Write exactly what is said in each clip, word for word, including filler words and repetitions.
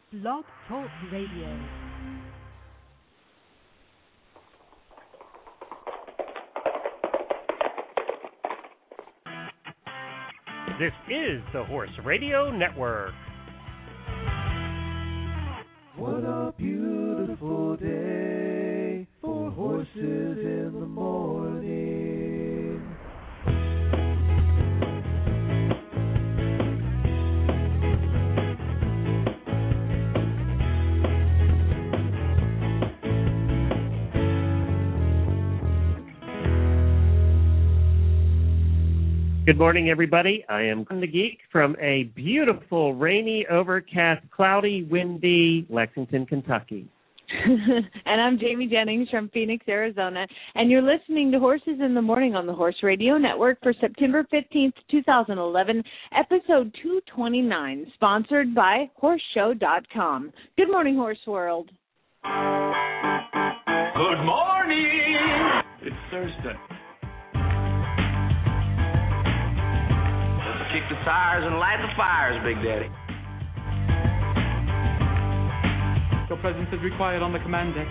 Blog Talk Radio. This is the Horse Radio Network. What a beautiful day for horses in the morning. Good morning, everybody. I am Glenn the Geek from a beautiful, rainy, overcast, cloudy, windy Lexington, Kentucky. And I'm Jamie Jennings from Phoenix, Arizona, and you're listening to Horses in the Morning on the Horse Radio Network for September fifteenth, twenty eleven, episode two twenty-nine, sponsored by horse show dot com. Good morning, Horse World. Good morning! It's Thursday. Kick the tires and light the fires, Big Daddy. Your presence is required on the command deck.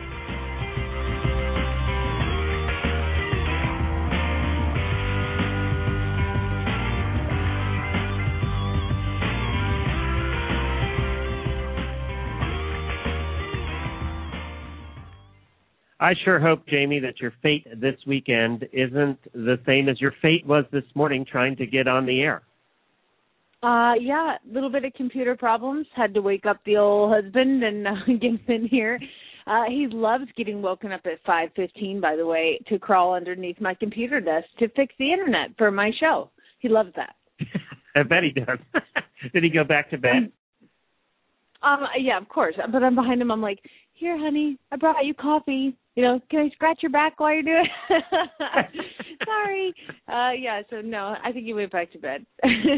I sure hope, Jamie, that your fate this weekend isn't the same as your fate was this morning trying to get on the air. Uh, yeah, a little bit of computer problems. Had to wake up the old husband and uh, get him in here. Uh, he loves getting woken up at five fifteen, by the way, to crawl underneath my computer desk to fix the internet for my show. He loves that. I bet he does. Did he go back to bed? Um, yeah, of course. But I'm behind him. I'm like, here, honey, I brought you coffee. You know, can I scratch your back while you're doing it? Sorry. Uh, yeah, so no, I think he went back to bed.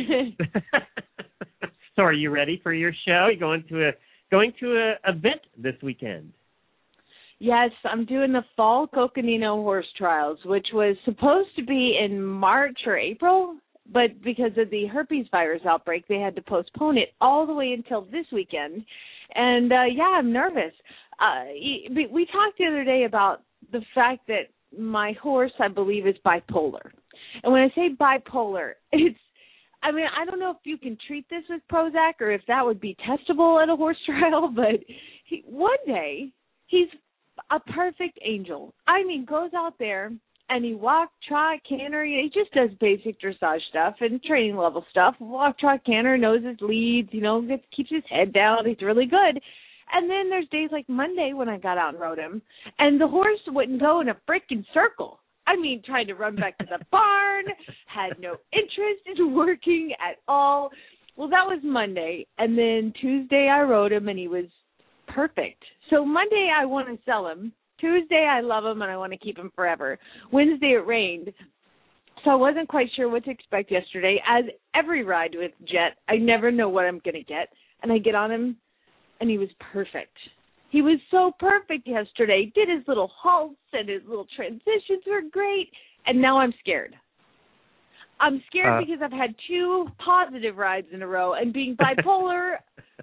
So are you ready for your show? You're going to a going to a event this weekend. Yes, I'm doing the Fall Coconino Horse Trials, which was supposed to be in March or April, but because of the herpes virus outbreak, they had to postpone it all the way until this weekend. And, uh, yeah, I'm nervous. Uh, we talked the other day about the fact that my horse, I believe, is bipolar. And when I say bipolar, it's, I mean, I don't know if you can treat this with Prozac or if that would be testable at a horse trial, but he, one day he's a perfect angel. I mean, goes out there and he walk, trot, canter. He just does basic dressage stuff and training level stuff. Walk, trot, canter, knows his leads, you know, gets, keeps his head down. He's really good. And then there's days like Monday when I got out and rode him, and the horse wouldn't go in a freaking circle. I mean, tried to run back to the barn, had no interest in working at all. Well, that was Monday, and then Tuesday I rode him, and he was perfect. So Monday I want to sell him. Tuesday I love him, and I want to keep him forever. Wednesday it rained, so I wasn't quite sure what to expect yesterday. As every ride with Jet, I never know what I'm going to get, and I get on him, and he was perfect. He was so perfect yesterday. Did his little halts and his little transitions were great. And now I'm scared. I'm scared uh, because I've had two positive rides in a row and being bipolar.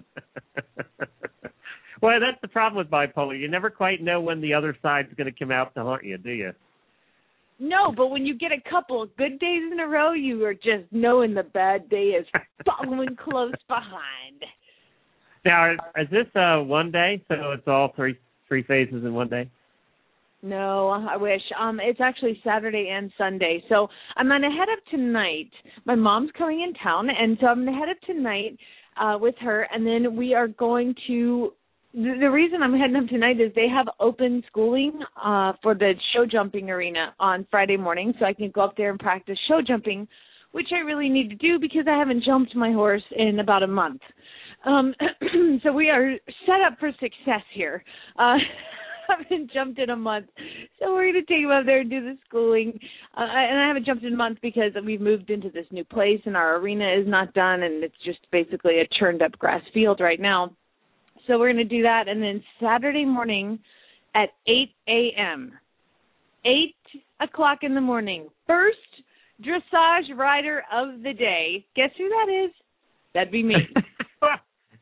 Well, that's the problem with bipolar. You never quite know when the other side's going to come out to haunt you, do you? No, but when you get a couple of good days in a row, you are just knowing the bad day is following close behind. Now, is this uh, one day, so it's all three three phases in one day? No, I wish. Um, it's actually Saturday and Sunday. So I'm going to head up tonight. My mom's coming in town, and so I'm going to head up tonight uh, with her, and then we are going to the, – the reason I'm heading up tonight is they have open schooling uh, for the show jumping arena on Friday morning, so I can go up there and practice show jumping, which I really need to do because I haven't jumped my horse in about a month. Um, so we are set up for success here. Uh, I haven't jumped in a month, so we're going to take him up there and do the schooling. Uh, and I haven't jumped in a month because we've moved into this new place, and our arena is not done, and it's just basically a churned-up grass field right now. So we're going to do that, and then Saturday morning at eight a.m., eight o'clock in the morning, first dressage rider of the day. Guess who that is? That'd be me.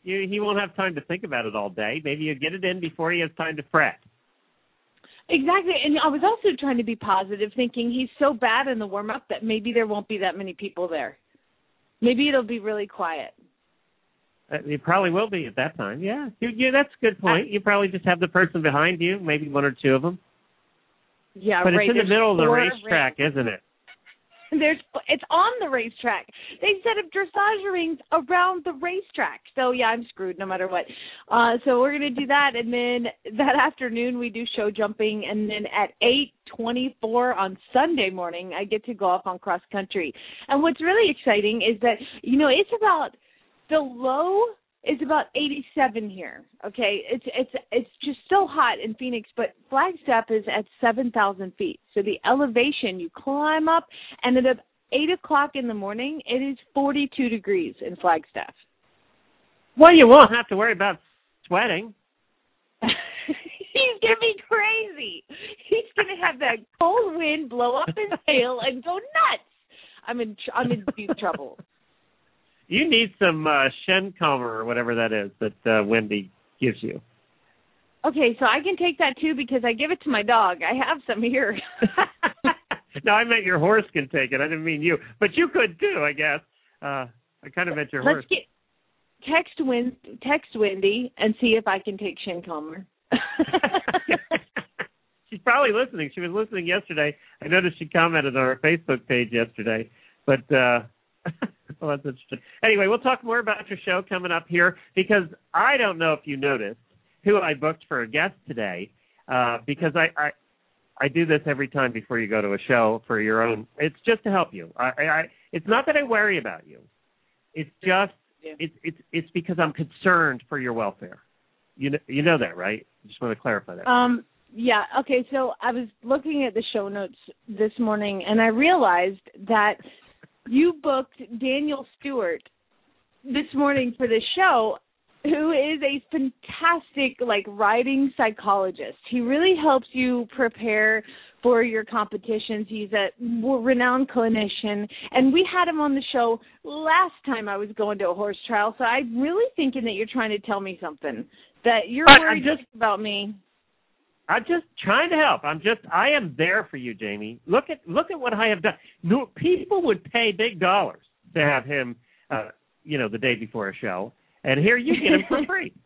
you, he won't have time to think about it all day. Maybe you get it in before he has time to fret. Exactly, and I was also trying to be positive, thinking he's so bad in the warm-up that maybe there won't be that many people there. Maybe it'll be really quiet. Uh, it probably will be at that time, yeah. You, you, that's a good point. You probably just have the person behind you, maybe one or two of them. Yeah, but right. it's in There's the middle of the four racetrack, rings. isn't it? There's, it's on the racetrack. They set up dressage rings around the racetrack. So, yeah, I'm screwed no matter what. Uh, so we're going to do that. And then that afternoon we do show jumping. And then at eight twenty-four on Sunday morning, I get to go off on cross country. And what's really exciting is that, you know, it's about the low is about eighty-seven here. Okay, it's it's it's just so hot in Phoenix, but Flagstaff is at seven thousand feet. So the elevation, you climb up, and at eight o'clock in the morning, it is forty-two degrees in Flagstaff. Well, you won't have to worry about sweating. He's gonna be crazy. He's gonna have that cold wind blow up his tail and go nuts. I'm in I'm in deep trouble. You need some uh, Shen Calmer or whatever that is that uh, Wendy gives you. Okay, so I can take that too because I give it to my dog. I have some here. No, I meant your horse can take it. I didn't mean you, but you could too, I guess. Uh, I kind of meant your Let's horse. Get, text Win, text Wendy and see if I can take Shen Calmer. She's probably listening. She was listening yesterday. I noticed she commented on our Facebook page yesterday, but. Uh, Well, that's interesting. Anyway, we'll talk more about your show coming up here because I don't know if you noticed who I booked for a guest today uh, because I, I I do this every time before you go to a show for your own. It's just to help you. I, I It's not that I worry about you. It's just yeah. it's it's it's because I'm concerned for your welfare. You know, you know that, right? I just want to clarify that. Um. Yeah. Okay. So I was looking at the show notes this morning, and I realized that you booked Daniel Stewart this morning for the show, who is a fantastic, like, riding psychologist. He really helps you prepare for your competitions. He's a renowned clinician, and we had him on the show last time I was going to a horse trial, so I'm really thinking that you're trying to tell me something, that you're but worried just, about me. I'm just trying to help. I'm just, I am there for you, Jamie. Look at look at what I have done. No, people would pay big dollars to have him, uh, you know, the day before a show, and here you get him for free.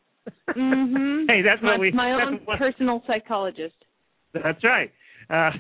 Mm-hmm. Hey, that's my, what we. My own what, personal psychologist. That's right. Uh,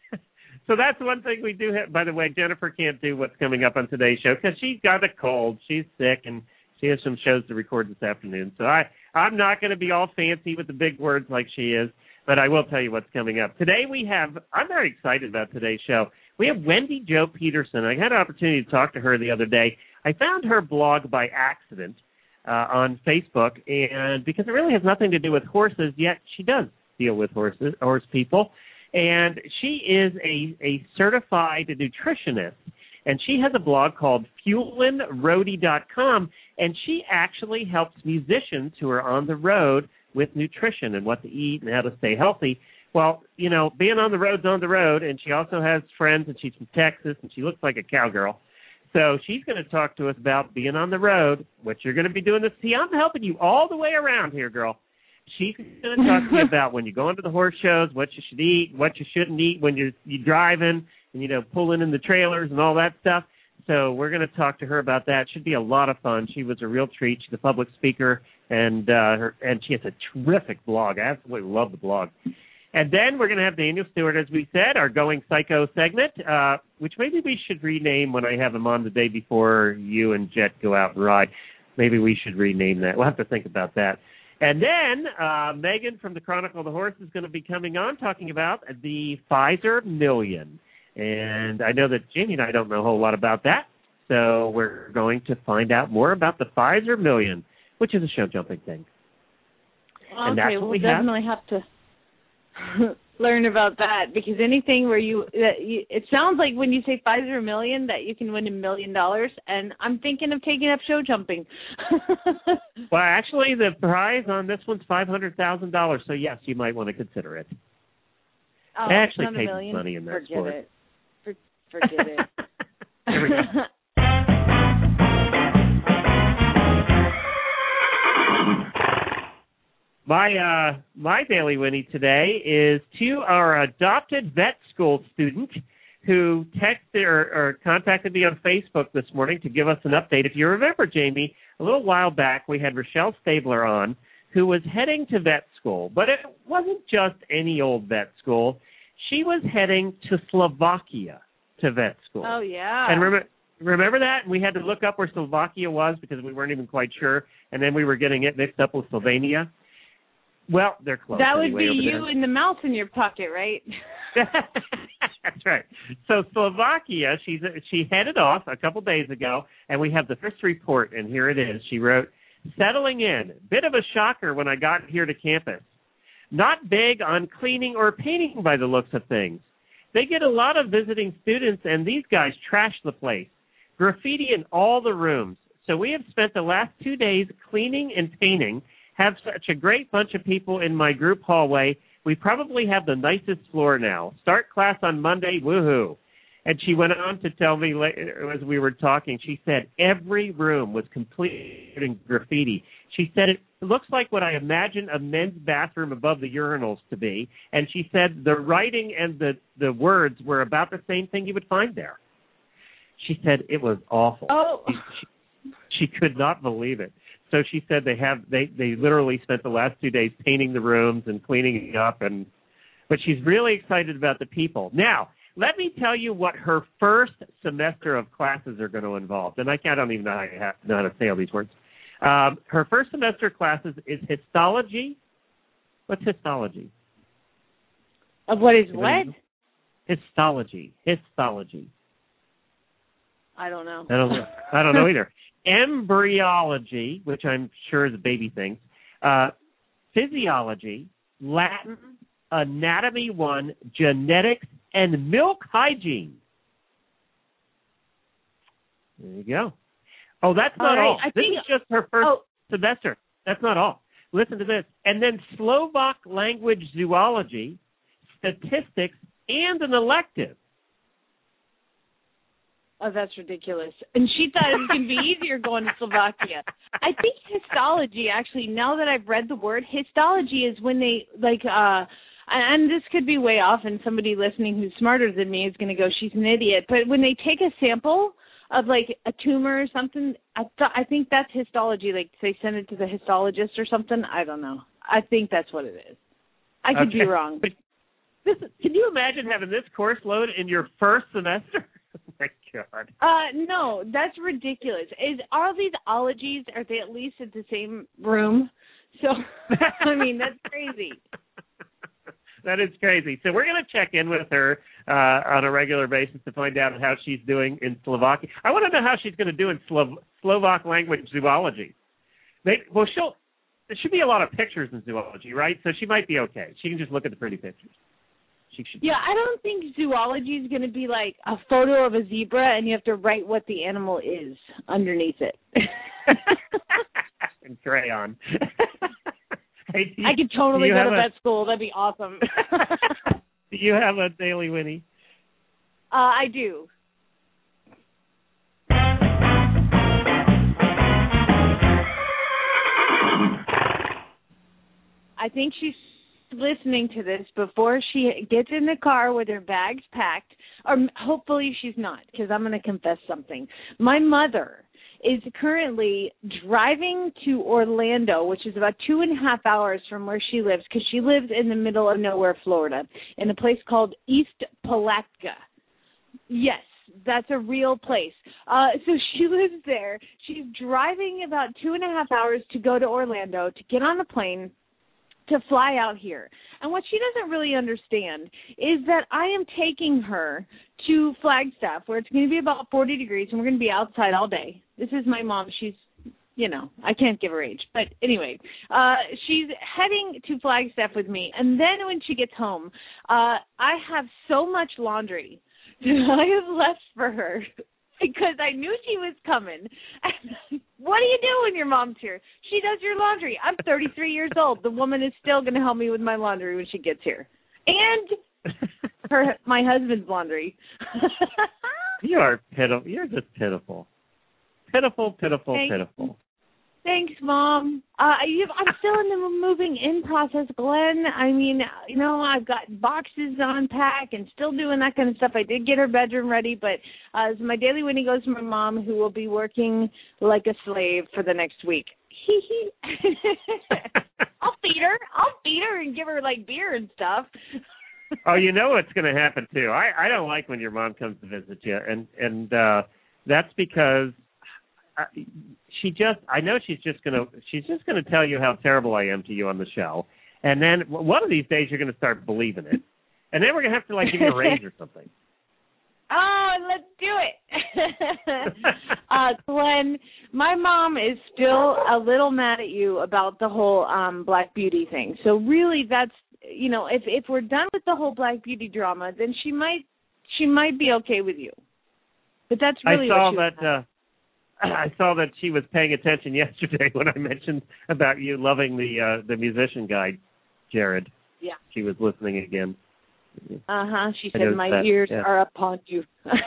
so that's one thing we do have. By the way, Jennifer can't do what's coming up on today's show because she's got a cold. She's sick, and she has some shows to record this afternoon. So I, I'm not going to be all fancy with the big words like she is, but I will tell you what's coming up. Today we have, I'm very excited about today's show. We have Wendy Jo Peterson. I had an opportunity to talk to her the other day. I found her blog by accident uh, on Facebook, and because it really has nothing to do with horses, yet she does deal with horses, horse people. And she is a, a certified nutritionist. And she has a blog called fuelin roadie dot com, and she actually helps musicians who are on the road with nutrition and what to eat and how to stay healthy. Well, you know, being on the road's on the road, and she also has friends, and she's from Texas, and she looks like a cowgirl. So she's going to talk to us about being on the road, what you're going to be doing this. See, I'm helping you all the way around here, girl. She's going to talk to you about when you go into the horse shows, what you should eat, what you shouldn't eat when you're, you're driving, and, you know, pulling in the trailers and all that stuff. So we're going to talk to her about that. Should be a lot of fun. She was a real treat. She's a public speaker, and uh, her, and she has a terrific blog. I absolutely love the blog. And then we're going to have Daniel Stewart, as we said, our Going Psycho segment, uh, which maybe we should rename when I have him on the day before you and Jet go out and ride. Maybe we should rename that. We'll have to think about that. And then uh, Megan from the Chronicle of the Horse is going to be coming on talking about the Pfizer Million. And I know that Jamie and I don't know a whole lot about that, so we're going to find out more about the Pfizer Million, which is a show-jumping thing. Okay, and that's what we'll we definitely have, have to learn about that, because anything where you, that you, it sounds like when you say Pfizer Million that you can win a million dollars, and I'm thinking of taking up show-jumping. Well, actually, the prize on this one's five hundred thousand dollars, so yes, you might want to consider it. Oh, I actually paid some money in that Forget sport. It. Forget it. Here we go. My uh, my Daily Winnie today is to our adopted vet school student who texted or, or contacted me on Facebook this morning to give us an update. If you remember, Jamie, a little while back we had Rochelle Stabler on, who was heading to vet school. But it wasn't just any old vet school. She was heading to Slovakia to vet school. Oh, yeah. And remember, remember that? We had to look up where Slovakia was because we weren't even quite sure, and then we were getting it mixed up with Slovenia. Well, they're close. That would anyway, be over you there. and the mouse in your pocket, right? That's right. So Slovakia, she's she headed off a couple days ago, and we have the first report, and here it is. She wrote, "Settling in. Bit of a shocker when I got here to campus. Not big on cleaning or painting by the looks of things. They get a lot of visiting students, and these guys trash the place. Graffiti in all the rooms. So we have spent the last two days cleaning and painting. Have such a great bunch of people in my group hallway. We probably have the nicest floor now. Start class on Monday, woohoo." And she went on to tell me later, as we were talking, she said every room was completely in graffiti. She said it looks like what I imagine a men's bathroom above the urinals to be. And she said the writing and the, the words were about the same thing you would find there. She said it was awful. Oh. She, she could not believe it. So she said they have they, they literally spent the last two days painting the rooms and cleaning it up, and but she's really excited about the people. Now, let me tell you what her first semester of classes are going to involve. And I don't even know how, to, know how to say all these words. Um, her first semester classes is histology. What's histology? Of what is what? Histology. Histology. I don't know. I don't know. I don't know either. Embryology, which I'm sure is a baby thing. Uh, physiology, Latin, anatomy one, genetics, and milk hygiene. There you go. Oh, that's not all. all. Right, I this think, is just her first oh. semester. That's not all. Listen to this. And then Slovak language zoology, statistics, and an elective. Oh, that's ridiculous. And she thought it was going to be easier going to Slovakia. I think histology, actually, now that I've read the word, histology is when they, like, uh, and this could be way off, and somebody listening who's smarter than me is going to go, she's an idiot. But when they take a sample of, like, a tumor or something, I, th- I think that's histology. Like, they send it to the histologist or something. I don't know. I think that's what it is. I could okay. be wrong. But this, can you imagine having this course load in your first semester? Oh, my God. Uh, no, that's ridiculous. Is all these ologies, are they at least at the same room? So, I mean, that's crazy. That is crazy. So we're going to check in with her uh, on a regular basis to find out how she's doing in Slovakia. I want to know how she's going to do in Slo- Slovak language zoology. They, well, she'll. There should be a lot of pictures in zoology, right? So she might be okay. She can just look at the pretty pictures. She should. Yeah, I don't think zoology is going to be like a photo of a zebra and you have to write what the animal is underneath it. In crayon. Hey, you, I could totally go to a, vet school. That'd be awesome. Do you have a Daily Winnie? Uh, I do. I think she's listening to this before she gets in the car with her bags packed, or hopefully she's not, because I'm going to confess something. My mother is currently driving to Orlando, which is about two and a half hours from where she lives, because she lives in the middle of nowhere, Florida, in a place called East Palatka. Yes, that's a real place. Uh, so she lives there. She's driving about two and a half hours to go to Orlando to get on a plane to fly out here. And what she doesn't really understand is that I am taking her to Flagstaff, where it's going to be about forty degrees, and we're going to be outside all day. This is my mom. She's, you know, I can't give her age. But anyway, uh, she's heading to Flagstaff with me. And then when she gets home, uh, I have so much laundry that I have left for her because I knew she was coming. And what do you do when your mom's here? She does your laundry. I'm thirty-three years old. The woman is still going to help me with my laundry when she gets here. And her, my husband's laundry. You are pitiful. You're just pitiful. Pitiful, pitiful, Thank pitiful. Thanks, Mom. Uh, you, I'm still in the moving in process, Glenn. I mean, you know, I've got boxes to unpack and still doing that kind of stuff. I did get her bedroom ready, but uh, so my daily Winnie goes to my mom, who will be working like a slave for the next week. Hee hee. I'll feed her. I'll feed her and give her, like, beer and stuff. Oh, you know what's going to happen, too. I, I don't like when your mom comes to visit you, and, and uh, that's because I, she just, I know she's just going to, she's just going to tell you how terrible I am to you on the show, and then one of these days you're going to start believing it, and then we're going to have to, like, give you a raise or something. Oh, let's do it. uh, Glenn, my mom is still a little mad at you about the whole um, Black Beauty thing. So really that's, you know, if if we're done with the whole Black Beauty drama, then she might she might be okay with you. But that's really I saw what she that uh, I saw that she was paying attention yesterday when I mentioned about you loving the uh, the musician guy, Jared. Yeah. She was listening again. Uh-huh. She I said, my that, ears yeah. are upon you. I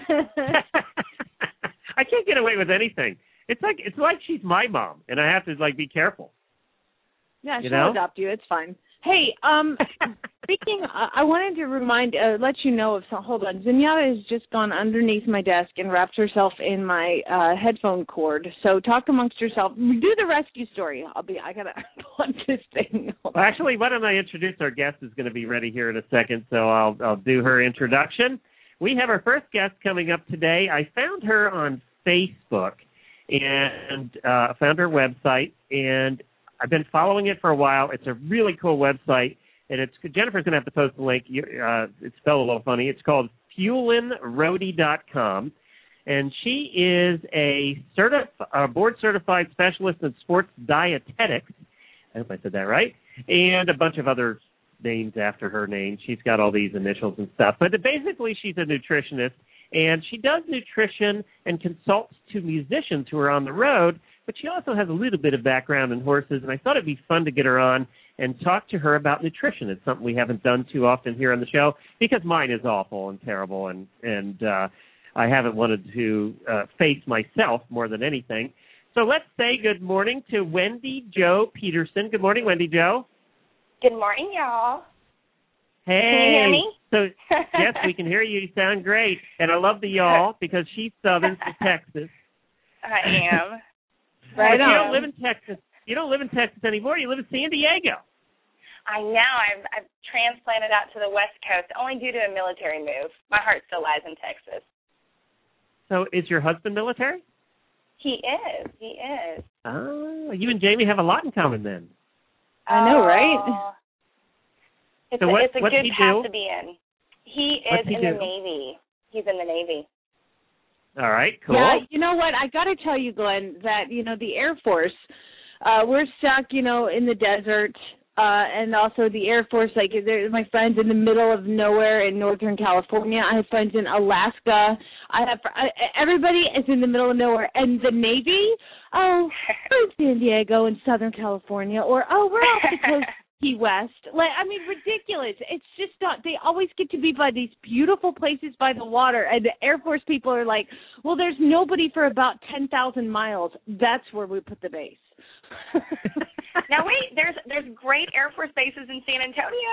can't get away with anything. It's like it's like she's my mom, and I have to, like, be careful. Yeah, you she'll know? adopt you. It's fine. Hey, um, speaking, uh, I wanted to remind, uh, let you know of some, hold on. Zenyatta has just gone underneath my desk and wrapped herself in my uh, headphone cord. So talk amongst yourself. Do the rescue story. I'll be, I got to plug this thing. Well, actually, why don't I introduce our guest who's going to be ready here in a second, so I'll, I'll do her introduction. We have our first guest coming up today. I found her on Facebook and uh, found her website, and I've been following it for a while. It's a really cool website, and it's Jennifer's going to have to post the link. Uh, it's spelled a little funny. It's called fuelin roadie dot com, and she is a certif- uh, board-certified specialist in sports dietetics. I hope I said that right, and a bunch of other names after her name. She's got all these initials and stuff. But basically, she's a nutritionist, and she does nutrition and consults to musicians who are on the road, but she also has a little bit of background in horses, and I thought it'd be fun to get her on and talk to her about nutrition. It's something we haven't done too often here on the show because mine is awful and terrible, and, and uh, I haven't wanted to uh, face myself more than anything. So let's say good morning to Wendy Jo Peterson. Good morning, Wendy Jo. Good morning, y'all. Hey. Can you hear me? So, yes, we can hear you. You sound great. And I love the y'all because she's Southern from Texas. I am. Right but on. You don't live in Texas. You don't live in Texas anymore. You live in San Diego. I know. I've, I've transplanted out to the West Coast only due to a military move. My heart still lies in Texas. So is your husband military? He is. He is. Oh, you and Jamie have a lot in common then. I know, right? Oh. It's So a, what- it's a what's good he path do? to be in. He What's is he in do? the Navy. He's in the Navy. All right, cool. Yeah, you know what? I got to tell you, Glenn, that, you know, the Air Force, uh, we're stuck, you know, in the desert, uh, and also the Air Force, like, my friends in the middle of nowhere in Northern California. I have friends in Alaska. I have I, everybody is in the middle of nowhere. And the Navy, oh, we're in San Diego in Southern California, or, oh, we're off the coast. Key West. Like, I mean, ridiculous. It's just not, they always get to be by these beautiful places by the water, and the Air Force people are like, well, there's nobody for about ten thousand miles. That's where we put the base. Now, wait, there's there's great Air Force bases in San Antonio.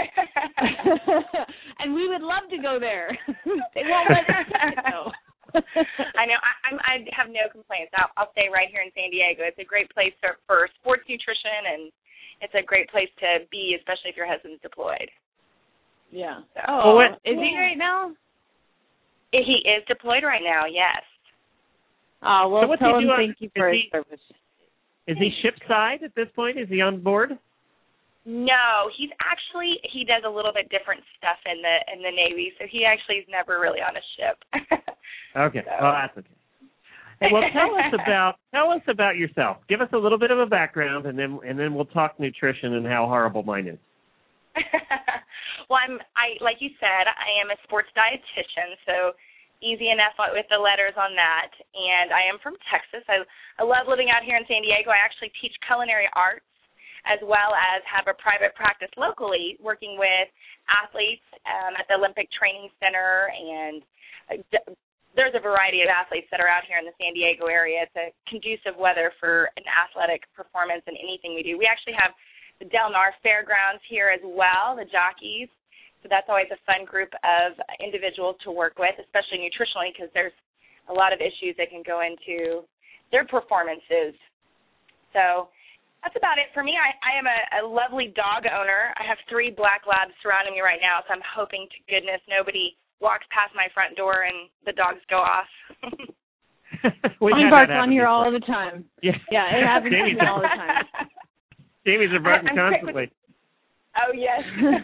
And we would love to go there. They won't let us go. I know. I, I'm, I have no complaints. I'll, I'll stay right here in San Diego. It's a great place for, for sports nutrition, and it's a great place to be, especially if your husband's deployed. Yeah. So, Oh, Well, what- is he right now? he is deployed right now, yes. Oh, well, So what's tell he him do on- thank you for is his he- service. Is he ship side at this point? Is he on board? No, he's actually, he does a little bit different stuff in the in the Navy, so he actually is never really on a ship. Okay, So. well, that's okay. Hey, well, tell us about tell us about yourself. Give us a little bit of a background, and then and then we'll talk nutrition and how horrible mine is. Well, I'm I like you said, I am a sports dietitian, so easy enough with the letters on that. And I am from Texas. I I love living out here in San Diego. I actually teach culinary arts as well as have a private practice locally, working with athletes um, at the Olympic Training Center and there's a variety of athletes that are out here in the San Diego area. It's a conducive weather for an athletic performance in anything we do. We actually have the Del Mar Fairgrounds here as well, the jockeys. So that's always a fun group of individuals to work with, especially nutritionally, because there's a lot of issues that can go into their performances. So that's about it for me. I, I am a, a lovely dog owner. I have three black labs surrounding me right now, so I'm hoping to goodness nobody walks past my front door and the dogs go off. Mine barks on here all the time. Yeah, yeah, it happens to me all the time. Jamie's are barking constantly. Oh, yes.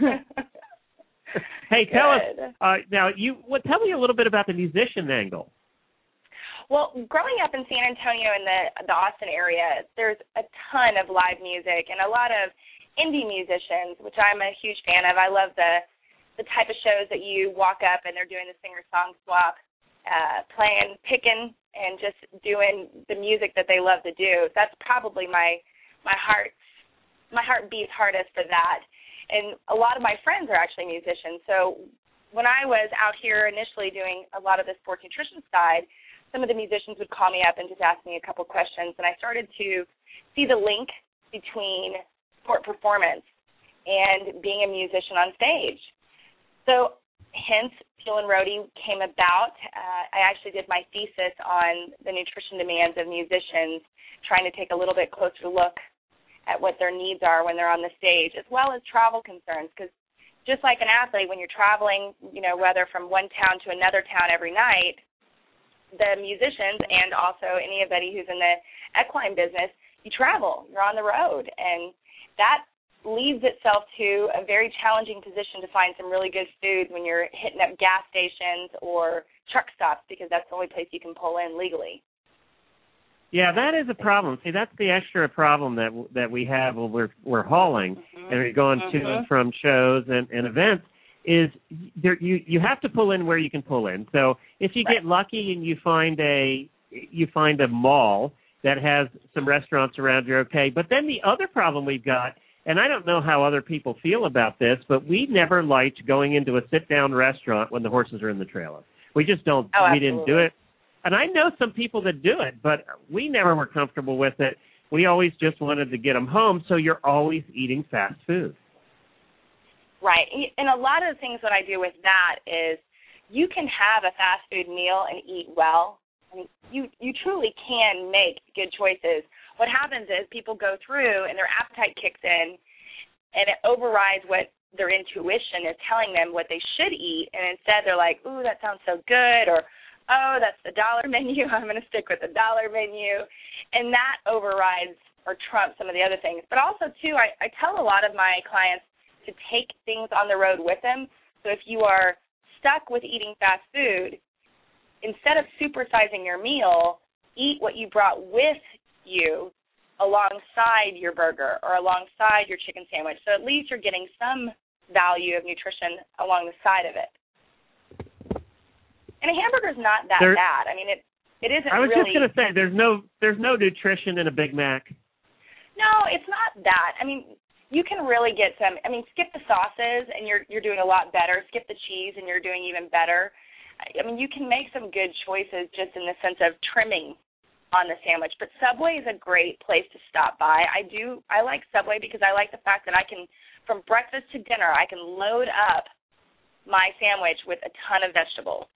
Hey, tell Good. us, uh, now, you. What? tell me a little bit about the musician angle. Well, growing up in San Antonio in the, the Austin area, there's a ton of live music and a lot of indie musicians, which I'm a huge fan of. I love the the type of shows that you walk up and they're doing the singer-song swap, uh, playing, picking, and just doing the music that they love to do. That's probably my my heart my heart beats hardest for that. And a lot of my friends are actually musicians. So when I was out here initially doing a lot of the sports nutrition side, some of the musicians would call me up and just ask me a couple questions, and I started to see the link between sport performance and being a musician on stage. So hence, Fuel and Roadie came about. Uh, I actually did my thesis on the nutrition demands of musicians, trying to take a little bit closer look at what their needs are when they're on the stage, as well as travel concerns, because just like an athlete, when you're traveling, you know, whether from one town to another town every night, the musicians and also anybody who's in the equine business, you travel, you're on the road, and that leads itself to a very challenging position to find some really good food when you're hitting up gas stations or truck stops, because that's the only place you can pull in legally. Yeah, that is a problem. See, that's the extra problem that that we have when we're we're hauling mm-hmm. and we're going mm-hmm. to and from shows and, and events. Is there you you have to pull in where you can pull in. So if you right. get lucky and you find a you find a mall that has some restaurants around, you're okay. But then the other problem we've got, and I don't know how other people feel about this, but we never liked going into a sit-down restaurant when the horses are in the trailer. We just don't. Oh, we didn't do it. And I know some people that do it, but we never were comfortable with it. We always just wanted to get them home, so you're always eating fast food. Right. And a lot of the things that I do with that is you can have a fast food meal and eat well. I mean, you, you truly can make good choices. What happens is people go through and their appetite kicks in, and it overrides what their intuition is telling them what they should eat. And instead they're like, ooh, that sounds so good, or oh, that's the dollar menu, I'm going to stick with the dollar menu. And that overrides or trumps some of the other things. But also, too, I, I tell a lot of my clients to take things on the road with them. So if you are stuck with eating fast food, instead of supersizing your meal, eat what you brought with you alongside your burger or alongside your chicken sandwich. So at least you're getting some value of nutrition along the side of it. And a hamburger's not that there, bad. I mean, it it isn't really. I was really, just going to say, there's no there's no nutrition in a Big Mac. No, it's not that. I mean, you can really get some. I mean, skip the sauces, and you're you're doing a lot better. Skip the cheese, and you're doing even better. I mean, you can make some good choices just in the sense of trimming on the sandwich. But Subway is a great place to stop by. I do. I like Subway because I like the fact that I can, from breakfast to dinner, I can load up my sandwich with a ton of vegetables.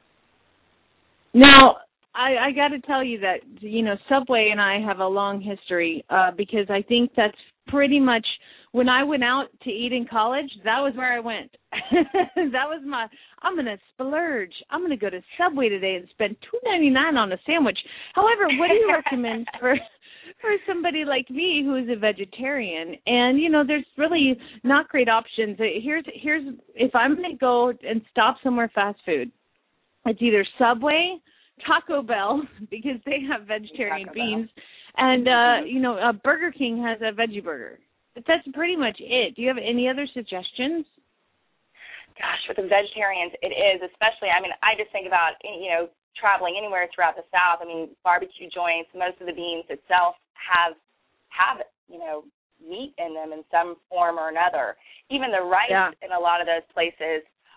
Now, I, I got to tell you that, you know, Subway and I have a long history uh, because I think that's pretty much when I went out to eat in college, that was where I went. That was my, I'm going to splurge. I'm going to go to Subway today and spend two ninety-nine on a sandwich. However, what do you recommend for for somebody like me who is a vegetarian? And, you know, there's really not great options. Here's, here's if I'm going to go and stop somewhere fast food, it's either Subway, Taco Bell, because they have vegetarian beans, and, uh, you know, uh, Burger King has a veggie burger. But that's pretty much it. Do you have any other suggestions? Gosh, with the vegetarians, it is, especially, I mean, I just think about, you know, traveling anywhere throughout the South. I mean, barbecue joints, most of the beans itself have, have you know, meat in them in some form or another. Even the rice yeah. in a lot of those places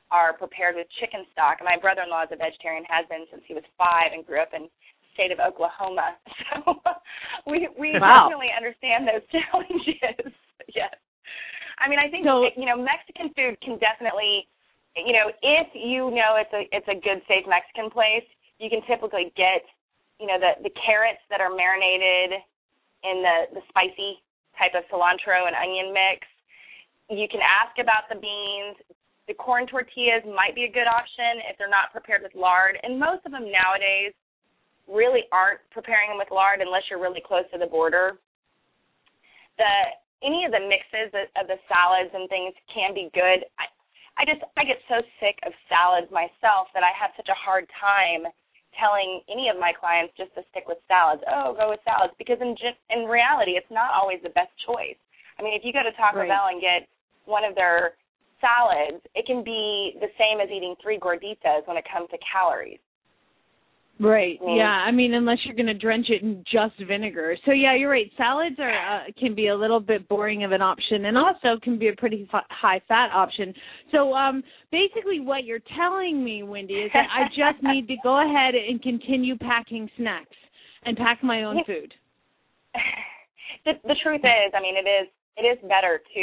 are prepared with chicken stock. And my brother-in-law is a vegetarian, has been since he was five, and grew up in the state of Oklahoma. So we we wow. definitely understand those challenges. Yes. I mean, I think, so, you know, Mexican food can definitely, you know, if you know it's a it's a good, safe Mexican place, you can typically get, you know, the, the carrots that are marinated in the, the spicy type of cilantro and onion mix. You can ask about the beans. The corn tortillas might be a good option if they're not prepared with lard. And most of them nowadays really aren't preparing them with lard unless you're really close to the border. The any of the mixes of the salads and things can be good. I, I just I get so sick of salads myself that I have such a hard time telling any of my clients just to stick with salads. Oh, go with salads, because in in reality, it's not always the best choice. I mean, if you go to Taco right. Bell and get one of their salads, it can be the same as eating three gorditas when it comes to calories. Right. Mm. Yeah. I mean, unless you're going to drench it in just vinegar. So yeah, you're right. Salads are uh, can be a little bit boring of an option, and also can be a pretty f- high fat option. So um, basically, what you're telling me, Wendy, is that I just need to go ahead and continue packing snacks and pack my own food. The, the truth is, I mean, it is it is better to.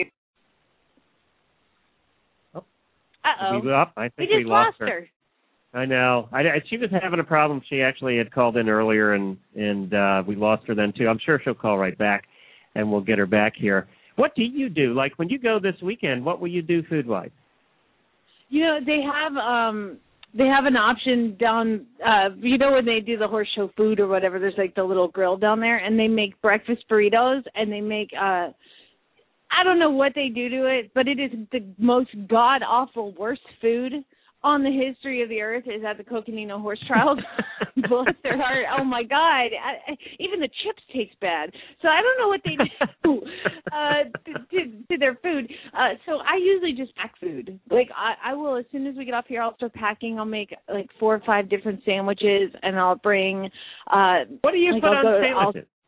Uh-oh. We, up. I think we just we lost, lost her. her. I know. I, I, she was having a problem. She actually had called in earlier, and, and uh, we lost her then, too. I'm sure she'll call right back, and we'll get her back here. What do you do? Like, when you go this weekend, what will you do food-wise? You know, they have um, they have an option down, uh, you know, when they do the horse show food or whatever, there's, like, the little grill down there, and they make breakfast burritos, and they make uh, – I don't know what they do to it, but it is the most god-awful worst food on the history of the earth is at the Coconino Horse Trials. Bless their heart. Oh, my God. I, I, even the chips taste bad. So I don't know what they do uh, to, to, to their food. Uh, so I usually just pack food. Like, I, I will, as soon as we get off here, I'll start packing. I'll make, like, four or five different sandwiches, and I'll bring uh, – What do you like, put I'll on go, sandwiches? I'll,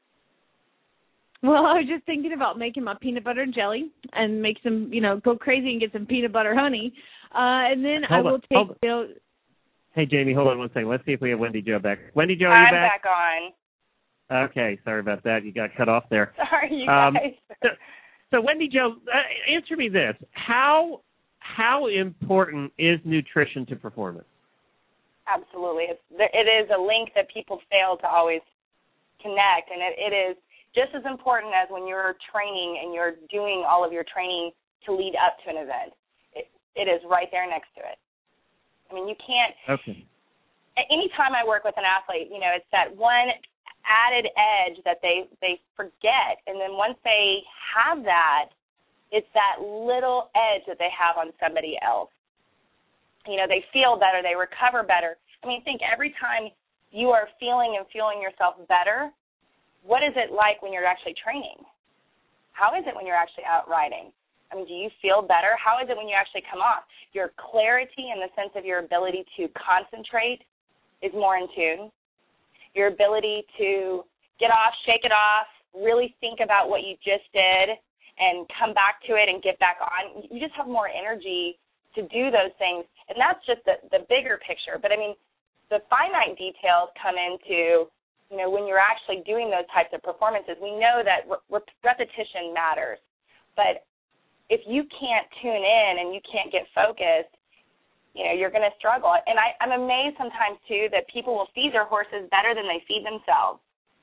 Well, I was just thinking about making my peanut butter and jelly and make some, you know, go crazy and get some peanut butter honey. Uh, and then hold I will on, take, you know. Hey, Jamie, hold on one second. Let's see if we have Wendy Jo back. Wendy Jo, are I'm you back? back on. Okay, sorry about that. You got cut off there. Sorry, you um, guys. So, so Wendy Jo, uh, answer me this. How how important is nutrition to performance? Absolutely. It's, it is a link that people fail to always connect, and it, it is just as important as when you're training and you're doing all of your training to lead up to an event. It, it is right there next to it. I mean, you can't. Okay. Anytime I work with an athlete, you know, it's that one added edge that they, they forget. And then once they have that, it's that little edge that they have on somebody else. You know, they feel better. They recover better. I mean, think every time you are feeling and fueling yourself better, what is it like when you're actually training? How is it when you're actually out riding? I mean, do you feel better? How is it when you actually come off? Your clarity and the sense of your ability to concentrate is more in tune. Your ability to get off, shake it off, really think about what you just did and come back to it and get back on. You just have more energy to do those things. And that's just the, the bigger picture. But, I mean, the finite details come into, you know, when you're actually doing those types of performances. We know that re- repetition matters. But if you can't tune in and you can't get focused, you know, you're going to struggle. And I, I'm amazed sometimes, too, that people will feed their horses better than they feed themselves.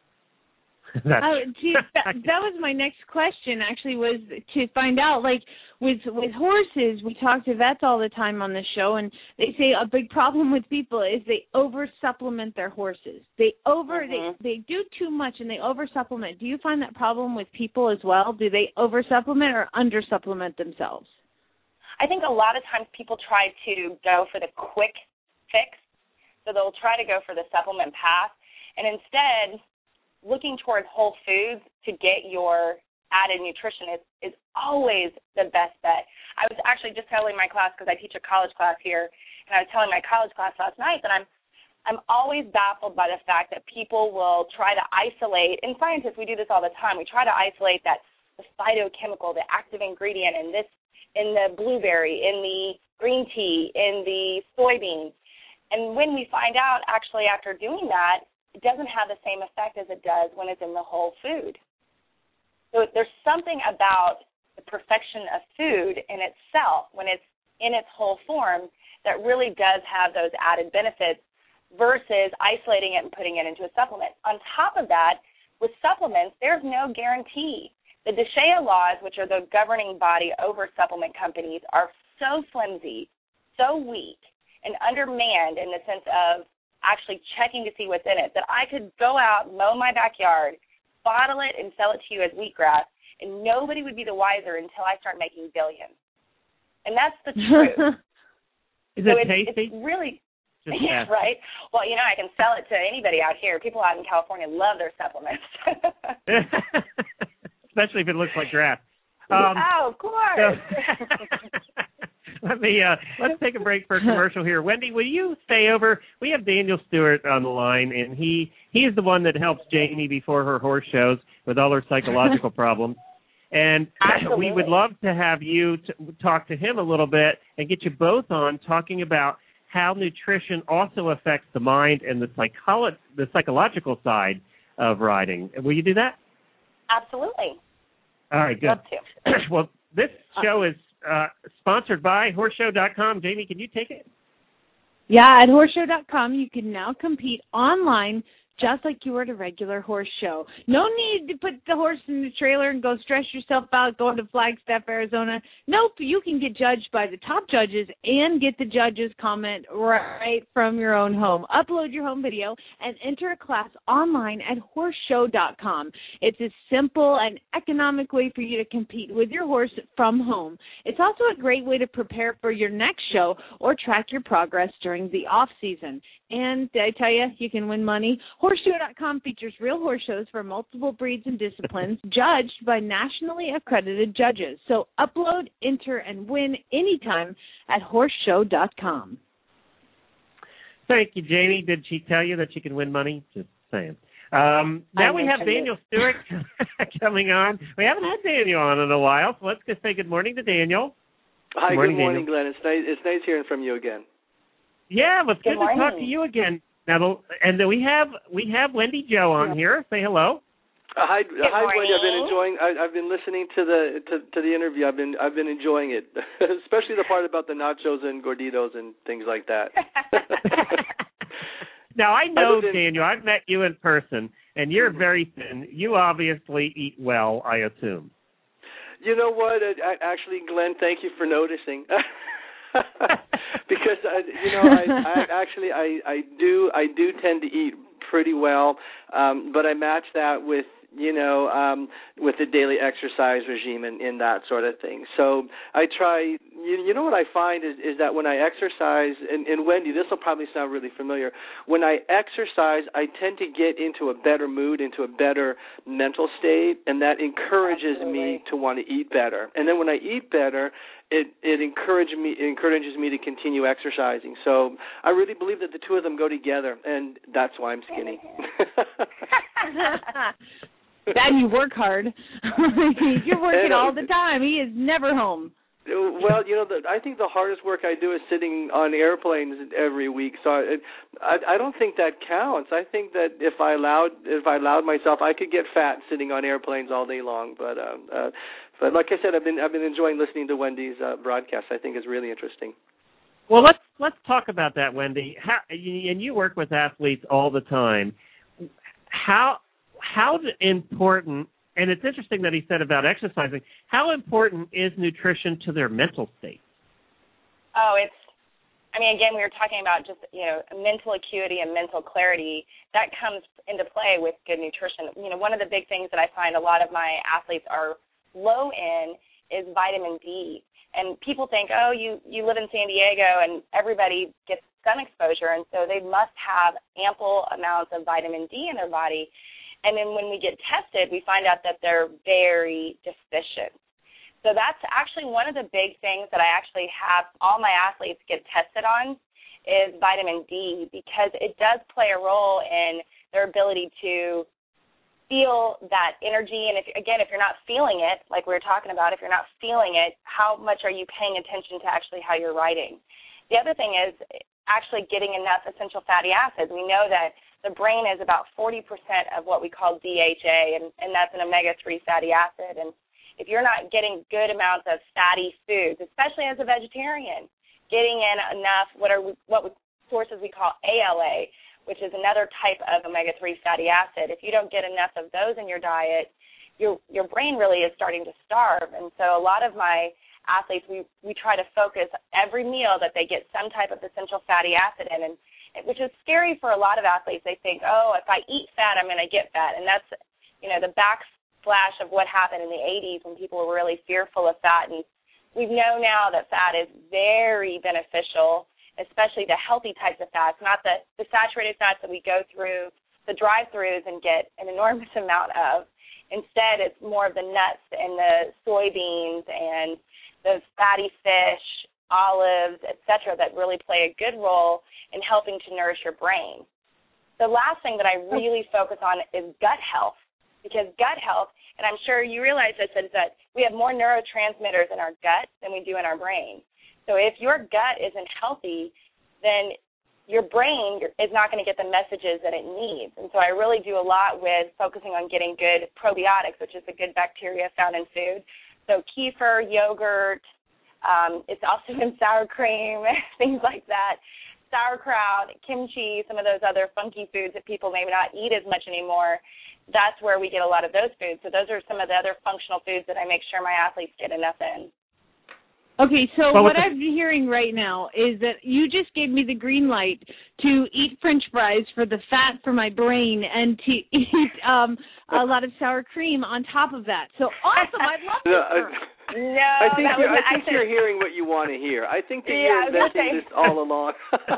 Oh, gee, that, that was my next question, actually, was to find out, like, with with horses, we talk to vets all the time on the show, and they say a big problem with people is they over-supplement their horses. They over, mm-hmm. they, they do too much, and they over-supplement. Do you find that problem with people as well? Do they over-supplement or under-supplement themselves? I think a lot of times people try to go for the quick fix, so they'll try to go for the supplement path, and instead looking toward whole foods to get your added nutrition is, is always the best bet. I was actually just telling my class, because I teach a college class here, and I was telling my college class last night that I'm I'm always baffled by the fact that people will try to isolate, and scientists, we do this all the time, we try to isolate that the phytochemical, the active ingredient in this in the blueberry, in the green tea, in the soybeans. And when we find out, actually, after doing that, it doesn't have the same effect as it does when it's in the whole food. So there's something about the perfection of food in itself, when it's in its whole form, that really does have those added benefits versus isolating it and putting it into a supplement. On top of that, with supplements, there's no guarantee. The DSHEA laws, which are the governing body over supplement companies, are so flimsy, so weak, and undermanned in the sense of actually checking to see what's in it, that I could go out, mow my backyard, bottle it, and sell it to you as wheatgrass, and nobody would be the wiser until I start making billions. And that's the truth. Is so it it's, tasty? It's really, Just yeah, right? Well, you know, I can sell it to anybody out here. People out in California love their supplements. Especially if it looks like grass. Um, oh, of course. So, let me uh, let's take a break for a commercial here. Wendy, will you stay over? We have Daniel Stewart on the line, and he he is the one that helps Jamie before her horse shows with all her psychological problems. And Absolutely. we would love to have you t- talk to him a little bit and get you both on talking about how nutrition also affects the mind and the psycholo- the psychological side of riding. Will you do that? Absolutely. All right, good. Love to. Well, this show is uh, sponsored by horse show dot com. Jamie, can you take it? Yeah, at horse show dot com, you can now compete online just like you were at a regular horse show. No need to put the horse in the trailer and go stress yourself out going to Flagstaff, Arizona. Nope, you can get judged by the top judges and get the judges' comment right from your own home. Upload your home video and enter a class online at horse show dot com. It's a simple and economic way for you to compete with your horse from home. It's also a great way to prepare for your next show or track your progress during the off-season. And I tell you, you can win money. horse show dot com features real horse shows for multiple breeds and disciplines, judged by nationally accredited judges. So upload, enter, and win anytime at horse show dot com. Thank you, Jamie. Did she tell you that she can win money? Just saying. Um, now we have Daniel Stewart coming on. We haven't had Daniel on in a while, so let's just say good morning to Daniel. Hi, good morning, good morning, Daniel. Glenn. It's nice, it's nice hearing from you again. Yeah, well, it's good, Good to talk morning. to you again. Now, and then we have we have Wendy Jo on here. Say hello. Uh, hi, Good hi, Wendy. I've been morning. enjoying. I, I've been listening to the to, to the interview. I've been I've been enjoying it, especially the part about the nachos and gorditos and things like that. Now I know, in, Daniel. I've met you in person, and you're very thin. You obviously eat well, I assume. You know what? I, I, actually, Glenn, thank you for noticing. Because uh, you know, I, I actually I, I do I do tend to eat pretty well, um, but I match that with you know um, with the daily exercise regime and, and that sort of thing. So I try. You, you know what I find is, is that when I exercise, and, and Wendy, this will probably sound really familiar. When I exercise, I tend to get into a better mood, into a better mental state, and that encourages Absolutely. me to want to eat better. And then when I eat better, it it encourages me it encourages me to continue exercising. So I really believe that the two of them go together, and that's why I'm skinny. And you work hard. You're working And, uh, all the time. He is never home. Well, you know, the, I think the hardest work I do is sitting on airplanes every week. So I, I, I don't think that counts. I think that if I allowed, if I allowed myself, I could get fat sitting on airplanes all day long. But, um, uh, but like I said, I've been, I've been enjoying listening to Wendy's uh, broadcast. I think it's really interesting. Well, let's let's talk about that, Wendy. How, and you work with athletes all the time. How how important? And it's interesting that he said about exercising. How important is nutrition to their mental state? Oh, it's, I mean, again, we were talking about just, you know, mental acuity and mental clarity. That comes into play with good nutrition. You know, one of the big things that I find a lot of my athletes are low in is vitamin D. And people think, oh, you, you live in San Diego and everybody gets sun exposure, and so they must have ample amounts of vitamin D in their body. And then when we get tested, we find out that they're very deficient. So that's actually one of the big things that I actually have all my athletes get tested on is vitamin D, because it does play a role in their ability to feel that energy. And if again, if you're not feeling it, like we were talking about, if you're not feeling it, how much are you paying attention to actually how you're writing? The other thing is actually getting enough essential fatty acids. We know that the brain is about forty percent of what we call D H A, and, and that's an omega three fatty acid. And if you're not getting good amounts of fatty foods, especially as a vegetarian, getting in enough what are we, what we, sources we call A L A, which is another type of omega three fatty acid. If you don't get enough of those in your diet, your your brain really is starting to starve. And so a lot of my athletes, we, we try to focus every meal that they get some type of essential fatty acid in, and which is scary for a lot of athletes. They think, oh, if I eat fat, I'm going to get fat. And that's, you know, the backsplash of what happened in the eighties when people were really fearful of fat. And we know now that fat is very beneficial, especially the healthy types of fats, not the, the saturated fats that we go through the drive-thrus and get an enormous amount of. Instead, it's more of the nuts and the soybeans and the fatty fish, olives, et cetera, that really play a good role in helping to nourish your brain. The last thing that I really focus on is gut health, because gut health, and I'm sure you realize this, is that we have more neurotransmitters in our gut than we do in our brain. So if your gut isn't healthy, then your brain is not going to get the messages that it needs. And so I really do a lot with focusing on getting good probiotics, which is the good bacteria found in food. So kefir, yogurt, um, it's also in sour cream, things like that, sauerkraut, kimchi, some of those other funky foods that people may not eat as much anymore. That's where we get a lot of those foods. So those are some of the other functional foods that I make sure my athletes get enough in. Okay, so well, what the, I'm hearing right now is that you just gave me the green light to eat French fries for the fat for my brain and to eat um, a lot of sour cream on top of that. So awesome! I love this. No, I, no I think, that you're, was, I think I you're hearing what you want to hear. I think that yeah, you're inventing this all along.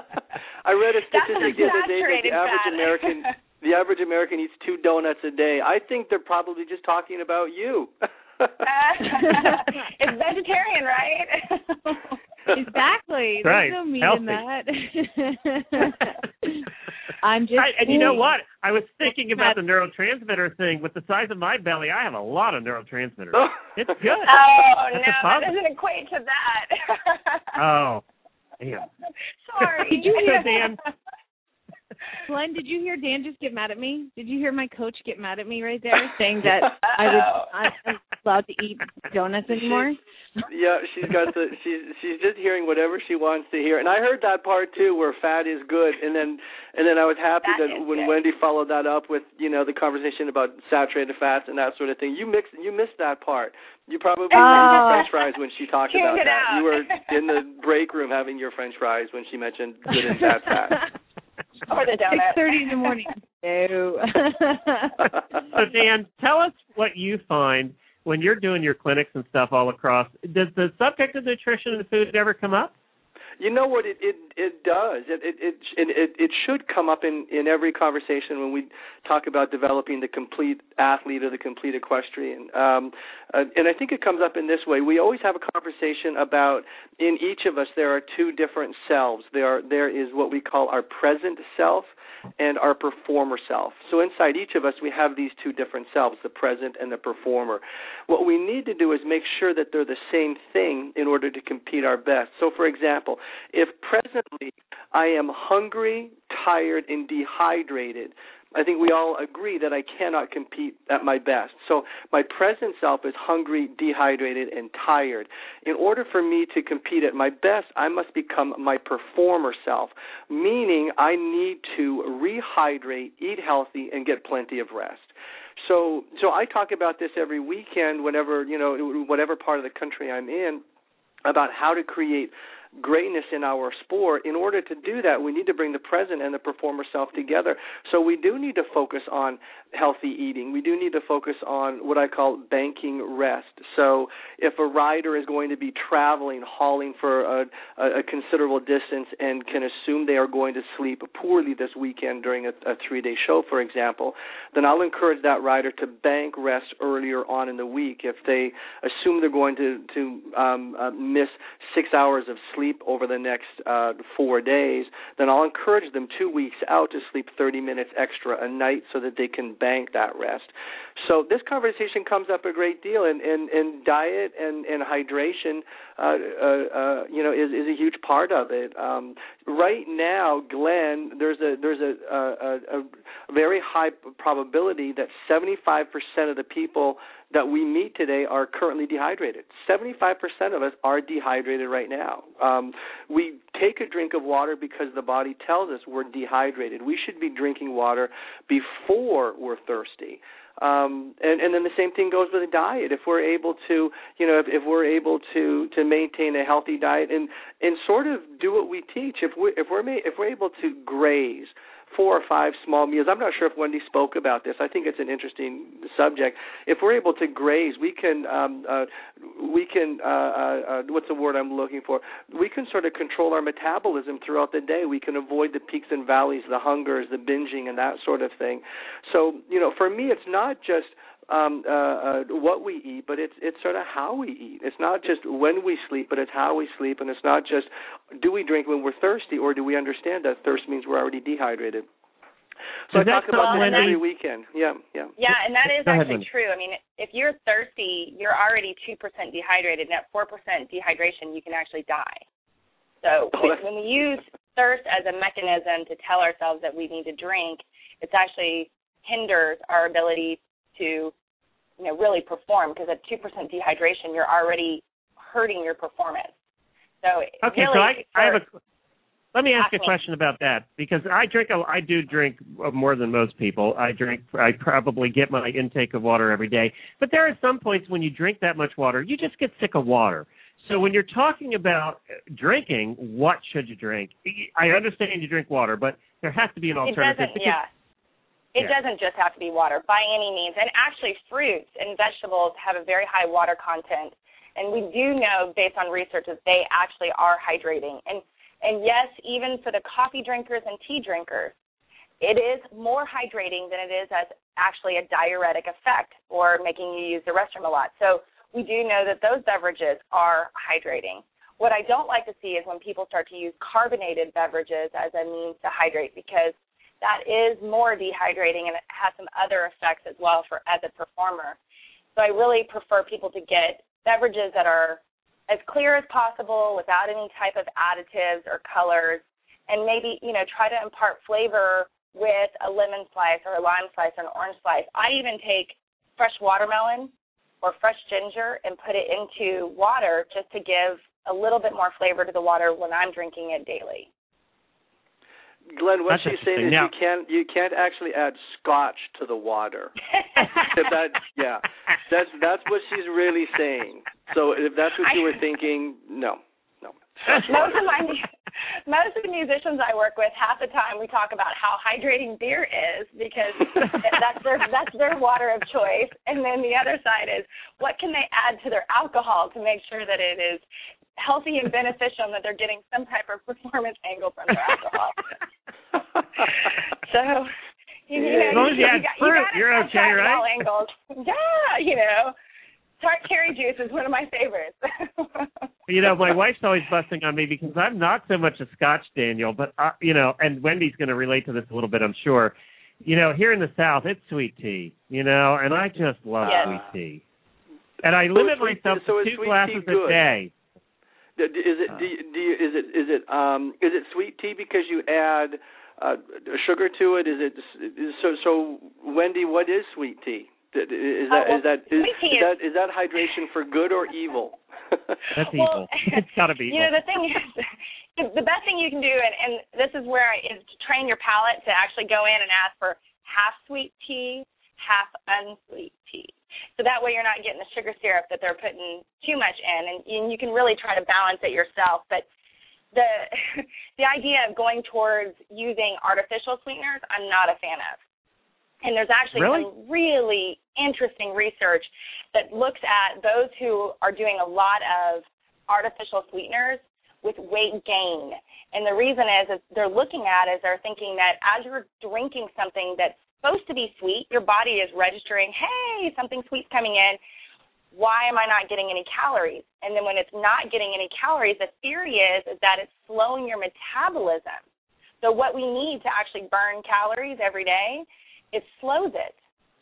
I read a statistic the other day that the average fat. American the average American eats two donuts a day. I think they're probably just talking about you. uh, it's vegetarian, right? Exactly. Right. There's no meat Healthy. in that. I'm just. I, and you know what? I was thinking about the neurotransmitter thing. With the size of my belly, I have a lot of neurotransmitters. It's good. Oh, That's no, that doesn't equate to that. Oh, damn. Sorry. Did you hear Dan? Glenn, did you hear Dan just get mad at me? Did you hear my coach get mad at me right there, saying that I would I'm allowed to eat donuts anymore? She, yeah, she's got the she's she's just hearing whatever she wants to hear, and I heard that part too, where fat is good, and then and then I was happy That that is when good. Wendy followed that up with you know the conversation about saturated fats and that sort of thing. You mixed you missed that part. You probably Oh. had French fries when she talked Tuned about it that. out. You were in the break room having your French fries when she mentioned good and bad fat. Or the donut. six thirty in the morning. No. So, Dan, tell us what you find when you're doing your clinics and stuff all across. Does the subject of nutrition and food ever come up? You know what? It it, it does. It it, it it it should come up in, in every conversation when we talk about developing the complete athlete or the complete equestrian. Um, uh, and I think it comes up in this way. We always have a conversation about in each of us there are two different selves. There are there is what we call our present self and our performer self. So inside each of us, we have these two different selves, the present and the performer. What we need to do is make sure that they're the same thing in order to compete our best. So, for example, if presently I am hungry, tired, and dehydrated, I think we all agree that I cannot compete at my best. So my present self is hungry, dehydrated, and tired. In order for me to compete at my best, I must become my performer self, meaning I need to rehydrate, eat healthy, and get plenty of rest. So so I talk about this every weekend whenever, you know, whatever part of the country I'm in, about how to create greatness in our sport. In order to do that, we need to bring the present and the performer self together. So we do need to focus on healthy eating. We do need to focus on what I call banking rest. So if a rider is going to be traveling, hauling for a, a considerable distance and can assume they are going to sleep poorly this weekend during a, a three-day show, for example, then I'll encourage that rider to bank rest earlier on in the week. If they assume they're going to, to um, uh, miss six hours of sleep, sleep over the next uh, four days, then I'll encourage them two weeks out to sleep thirty minutes extra a night so that they can bank that rest. So this conversation comes up a great deal, and, and, and diet and, and hydration, uh, uh, uh, you know, is, is a huge part of it. Um, right now, Glenn, there's a there's a, a, a, a very high probability that seventy-five percent of the people that we meet today are currently dehydrated. seventy-five percent of us are dehydrated right now. Um, we take a drink of water because the body tells us we're dehydrated. We should be drinking water before we're thirsty. Um, and, and then the same thing goes with a diet. If we're able to, you know, if, if we're able to, to maintain a healthy diet and, and sort of do what we teach, if we if we're ma- if we're able to graze four or five small meals. I'm not sure if Wendy spoke about this. I think it's an interesting subject. If we're able to graze, we can, um, uh, we can, uh, uh, what's the word I'm looking for? We can sort of control our metabolism throughout the day. We can avoid the peaks and valleys, the hungers, the binging, and that sort of thing. So, you know, for me, it's not just Um, uh, uh, what we eat, but it's it's sort of how we eat. It's not just when we sleep, but it's how we sleep, and it's not just do we drink when we're thirsty, or do we understand that thirst means we're already dehydrated. So, so I talk about that every weekend. Yeah, yeah. Yeah, and that is Go actually ahead, true. I mean, if you're thirsty, you're already two percent dehydrated, and at four percent dehydration, you can actually die. So oh, when we use thirst as a mechanism to tell ourselves that we need to drink, it's actually hinders our ability to, you know, really perform, because at two percent dehydration, you're already hurting your performance. So okay, really, so I, I have a. Let me ask ask a question me. about that, because I drink. A, I do drink more than most people. I drink. I probably get my intake of water every day. But there are some points when you drink that much water, you just get sick of water. So when you're talking about drinking, what should you drink? I understand you drink water, but there has to be an alternative. It doesn't. Yeah. It yeah. doesn't just have to be water by any means. And actually fruits and vegetables have a very high water content. And we do know, based on research, that they actually are hydrating. And, and yes, even for the coffee drinkers and tea drinkers, it is more hydrating than it is as actually a diuretic effect or making you use the restroom a lot. So we do know that those beverages are hydrating. What I don't like to see is when people start to use carbonated beverages as a means to hydrate, because that is more dehydrating, and it has some other effects as well for as a performer. So I really prefer people to get beverages that are as clear as possible without any type of additives or colors, and maybe, you know, try to impart flavor with a lemon slice or a lime slice or an orange slice. I even take fresh watermelon or fresh ginger and put it into water just to give a little bit more flavor to the water when I'm drinking it daily. Glenn, what That's she's saying is now, you can't you can't actually add scotch to the water. that, yeah, that's that's what she's really saying. So if that's what you were thinking, no, no. Most of my most of the musicians I work with, half the time we talk about how hydrating beer is, because that's their that's their water of choice. And then the other side is, what can they add to their alcohol to make sure that it is healthy and beneficial, and that they're getting some type of performance angle from their alcohol. So, you, you know, as long as you, you, add got, fruit, you you're okay, right? All angles. Yeah, you know, tart cherry juice is one of my favorites. You know, my wife's always busting on me because I'm not so much a Scotch Daniel, but, uh, you know, and Wendy's going to relate to this a little bit, I'm sure. You know, here in the South, it's sweet tea, you know, and I just love yes. sweet tea. And I limit so myself so to two glasses a day. Is it do you, do you, is it is it um is it sweet tea because you add uh, sugar to it? Is it so so Wendy? What is sweet tea? Is that oh, well, is that is, is, is that is that hydration for good or evil? That's well, evil. It's got to be evil. You know, the thing is, the best thing you can do, and, and this is where I, is to train your palate to actually go in and ask for half sweet tea, half unsweet tea. So that way you're not getting the sugar syrup that they're putting too much in, and, and you can really try to balance it yourself. But the the idea of going towards using artificial sweeteners, I'm not a fan of. And there's actually really? some really interesting research that looks at those who are doing a lot of artificial sweeteners with weight gain. And the reason is, is they're looking at is they're thinking that as you're drinking something that's supposed to be sweet, your body is registering, hey, something sweet's coming in. why am I not getting any calories? And then when it's not getting any calories, the theory is, is that it's slowing your metabolism. So what we need to actually burn calories every day, it slows it.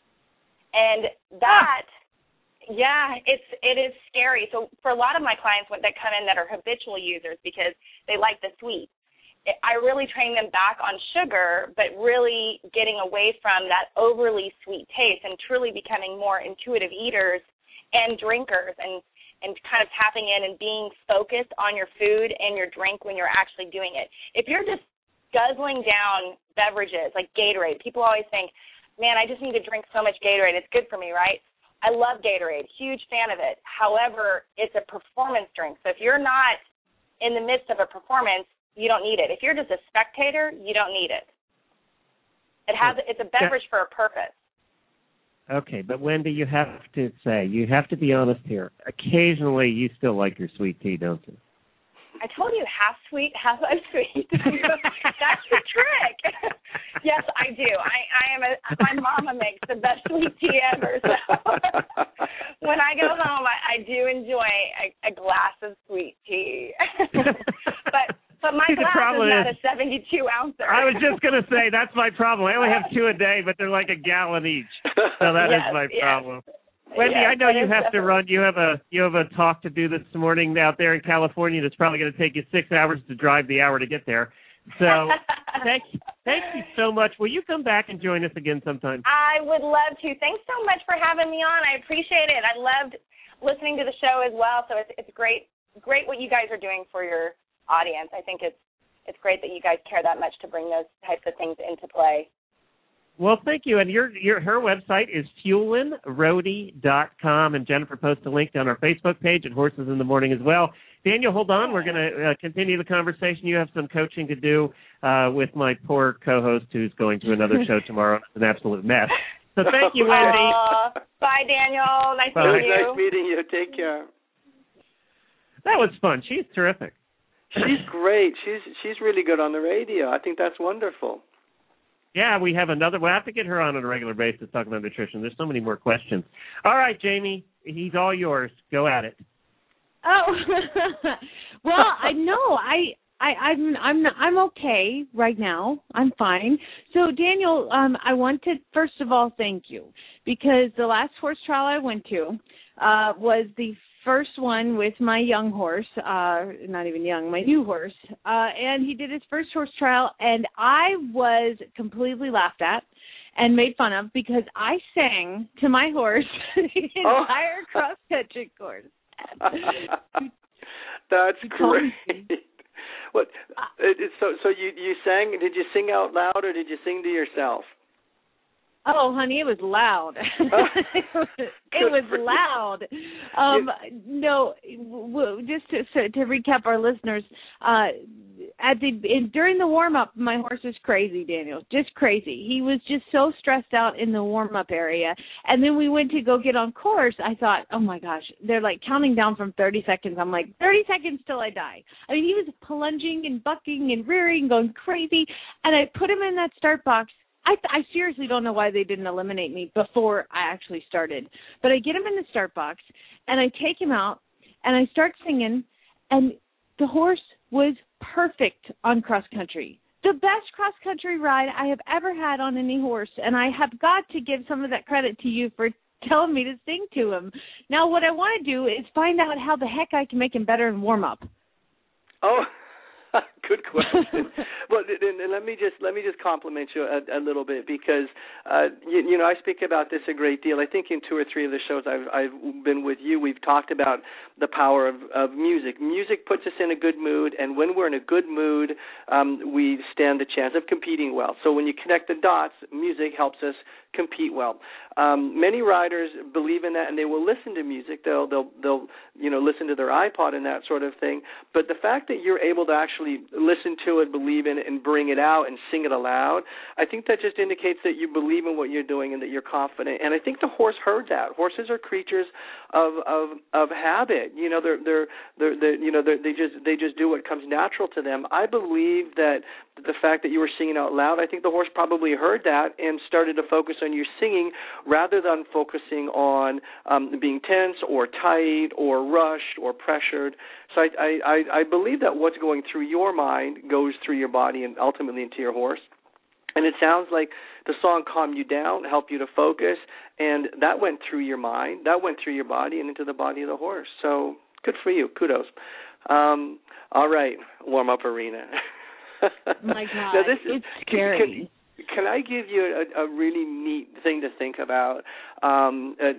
And that, ah. yeah, it's it is scary. So for a lot of my clients that come in that are habitual users because they like the sweet, I really train them back on sugar, but really getting away from that overly sweet taste and truly becoming more intuitive eaters and drinkers, and, and kind of tapping in and being focused on your food and your drink when you're actually doing it. If you're just guzzling down beverages like Gatorade, people always think, man, I just need to drink so much Gatorade. It's good for me, right? I love Gatorade, huge fan of it. However, it's a performance drink. So if you're not in the midst of a performance, you don't need it. If you're just a spectator, you don't need it. It has it's a beverage for a purpose. Okay, but Wendy, you have to say, you have to be honest here. Occasionally, you still like your sweet tea, don't you? I told you half sweet, half unsweet. That's the trick. Yes, I do. I, I am a. My mama makes the best sweet tea ever. So when I go home, I, I do enjoy a, a glass of sweet tea. but. But my See, glass is not is, a seventy-two ouncer. I was just going to say, that's my problem. I only have two a day, but they're like a gallon each. So that yes, is my yes. problem. Wendy, yes, I know you have definitely. to run. You have a you have a talk to do this morning out there in California that's probably going to take you six hours to drive the hour to get there. So thank, thank you so much. Will you come back and join us again sometime? I would love to. Thanks so much for having me on. I appreciate it. I loved listening to the show as well. So it's, it's great, great what you guys are doing for your audience. I think it's it's great that you guys care that much to bring those types of things into play. Well, thank you. And your your her website is fuelin roadie dot com, and Jennifer posts a link on our Facebook page at Horses in the Morning as well. Daniel, hold on. We're going to uh, continue the conversation. You have some coaching to do uh, with my poor co-host who's going to another show tomorrow. It's an absolute mess. So thank you, Wendy. Uh, bye, Daniel. Nice Bye. meeting you. Nice meeting you. Take care. That was fun. She's terrific. She's great. She's she's really good on the radio. I think that's wonderful. Yeah, we have another. We'll have to get her on on a regular basis talking about nutrition. There's so many more questions. All right, Jamie, he's all yours. Go at it. Oh, well, I know I. I, I'm I'm I'm okay right now. I'm fine. So Daniel, um, I want to first of all thank you because the last horse trial I went to uh, was the first one with my young horse, uh, not even young, my new horse, uh, and he did his first horse trial, and I was completely laughed at and made fun of because I sang to my horse the oh. entire cross-country course. That's great. What? So, so you you sang? Did you sing out loud or did you sing to yourself? Oh, honey, it was loud. it was, it was loud. Um, no, w- just to, so, to recap our listeners, uh, at the in, during the warm up, my horse was crazy, Daniel, just crazy. He was just so stressed out in the warm up area, and then we went to go get on course. I thought, oh my gosh, they're like counting down from thirty seconds. I'm like, thirty seconds till I die. I mean, he was plunging and bucking and rearing, going crazy, and I put him in that start box. I, I seriously don't know why they didn't eliminate me before I actually started. But I get him in the start box, and I take him out, and I start singing, and the horse was perfect on cross-country. The best cross-country ride I have ever had on any horse, and I have got to give some of that credit to you for telling me to sing to him. Now, what I want to do is find out how the heck I can make him better in warm-up. Oh, good question. Well, and let me just let me just compliment you a, a little bit because uh, you, you know I speak about this a great deal. I think in two or three of the shows I've, I've been with you, we've talked about the power of, of music. Music puts us in a good mood, and when we're in a good mood, um, we stand the chance of competing well. So when you connect the dots, music helps us compete well. Um, many riders believe in that, and they will listen to music. They'll they'll they'll you know listen to their iPod and that sort of thing. But the fact that you're able to actually listen to it, believe in it, and bring it out and sing it aloud, I think that just indicates that you believe in what you're doing and that you're confident. And I think the horse heard that. Horses are creatures of of, of habit. You know, they're they're they're, they're you know they're, they just they just do what comes natural to them. I believe that the fact that you were singing out loud, I think the horse probably heard that and started to focus on your singing rather than focusing on um, being tense or tight or rushed or pressured. So I, I, I believe that what's going through your mind goes through your body and ultimately into your horse. And it sounds like the song calmed you down, helped you to focus, and that went through your mind, that went through your body and into the body of the horse. So good for you. Kudos. Um, all right, warm-up arena. My God, now this it's is, scary. Can, can I give you a, a really neat thing to think about? Um, uh,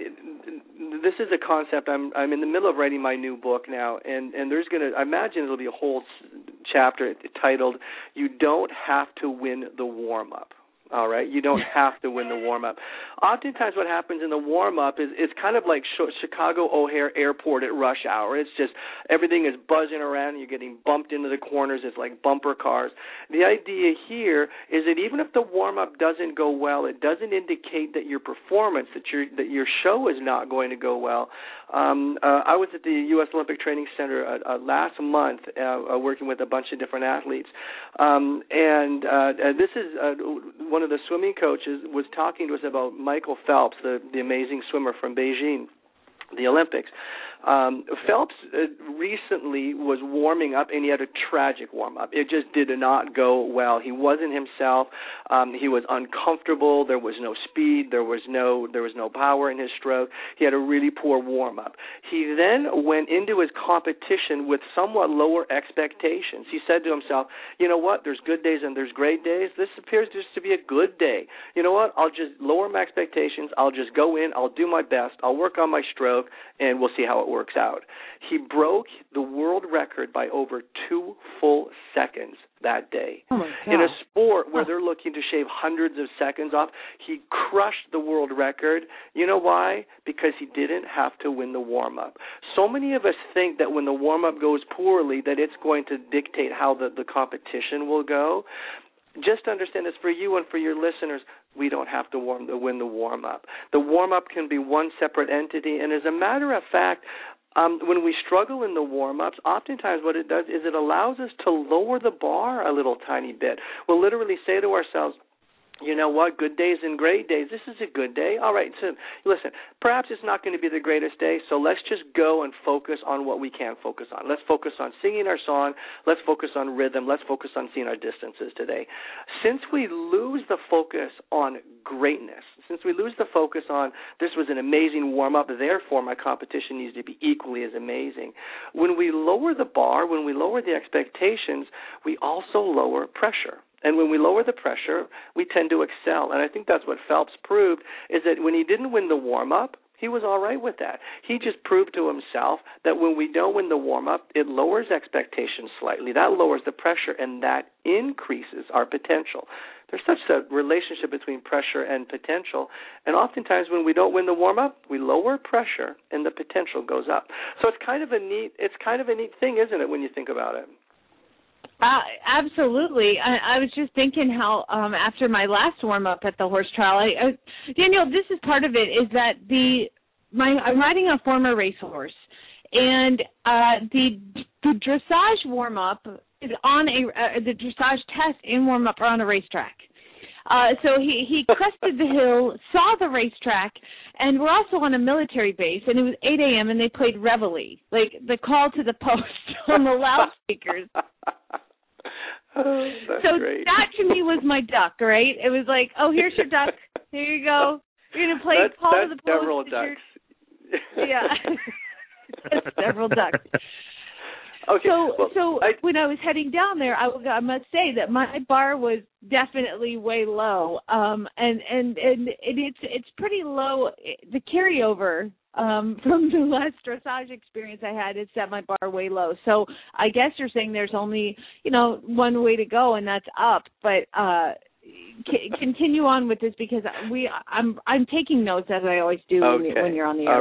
this is a concept. I'm I'm in the middle of writing my new book now, and, and there's going to, I imagine it'll be a whole chapter titled, "You Don't Have to Win the Warm-Up." All right, you don't have to win the warm-up. Oftentimes what happens in the warm-up is it's kind of like Chicago O'Hare Airport at rush hour. It's just everything is buzzing around and you're getting bumped into the corners. It's like bumper cars. The idea here is that even if the warm-up doesn't go well, it doesn't indicate that your performance, that your that your show is not going to go well. Um, uh, I was at the U S Olympic Training Center uh, uh, last month uh, uh, working with a bunch of different athletes, um, and uh, uh, this is uh, one of the swimming coaches was talking to us about Michael Phelps, the, the amazing swimmer from Beijing, the Olympics. Um, Phelps uh, recently was warming up, and he had a tragic warm-up. It just did not go well. He wasn't himself. Um, he was uncomfortable. There was no speed. There was no there was no power in his stroke. He had a really poor warm-up. He then went into his competition with somewhat lower expectations. He said to himself, you know what, there's good days and there's great days. This appears just to be a good day. You know what, I'll just lower my expectations. I'll just go in. I'll do my best. I'll work on my stroke, and we'll see how it works out. He broke the world record by over two full seconds that day. Oh my God. In a sport where they're looking to shave hundreds of seconds off, he crushed the world record. You know why? Because he didn't have to win the warm-up. So many of us think that when the warm-up goes poorly, that it's going to dictate how the, the competition will go. Just understand this for you and for your listeners. We don't have to, warm, to win the warm-up. The warm-up can be one separate entity, and as a matter of fact, um, when we struggle in the warm-ups, oftentimes what it does is it allows us to lower the bar a little tiny bit. We'll literally say to ourselves, you know what, good days and great days. This is a good day. All right, so listen, perhaps it's not going to be the greatest day, so let's just go and focus on what we can focus on. Let's focus on singing our song. Let's focus on rhythm. Let's focus on seeing our distances today. Since we lose the focus on greatness, since we lose the focus on this was an amazing warm-up, therefore my competition needs to be equally as amazing, when we lower the bar, when we lower the expectations, we also lower pressure. And when we lower the pressure, we tend to excel. And I think that's what Phelps proved, is that when he didn't win the warm-up, he was all right with that. He just proved to himself that when we don't win the warm-up, it lowers expectations slightly. That lowers the pressure, and that increases our potential. There's such a relationship between pressure and potential, and oftentimes when we don't win the warm-up, we lower pressure, and the potential goes up. So it's kind of a neat, it's kind of a neat thing, isn't it, when you think about it? Uh, absolutely. I, I was just thinking how um, after my last warm-up at the horse trial, I, I, Daniel, this is part of it, is that the my I'm riding a former racehorse, and uh, the the dressage warm-up is on a uh, the dressage test and warm-up are on a racetrack. Uh, so he, he crested the hill, saw the racetrack, and we're also on a military base, and it was eight a.m., and they played Reveille, like the call to the post on the loudspeakers. Oh, that's so great. that to me was my duck, right? It was like, oh, here's your duck. Here you go. You're going to play that's, call that's to the post. Several ducks. Yeah. That's several ducks. Okay, so well, so I, when I was heading down there, I, I must say that my bar was definitely way low, um, and and and it, it's it's pretty low. The carryover um, from the last dressage experience I had, it set my bar way low. So I guess you're saying there's only you know one way to go, and that's up. But uh, c- continue on with this because we I'm I'm taking notes as I always do okay. when, when you're on the air. All right.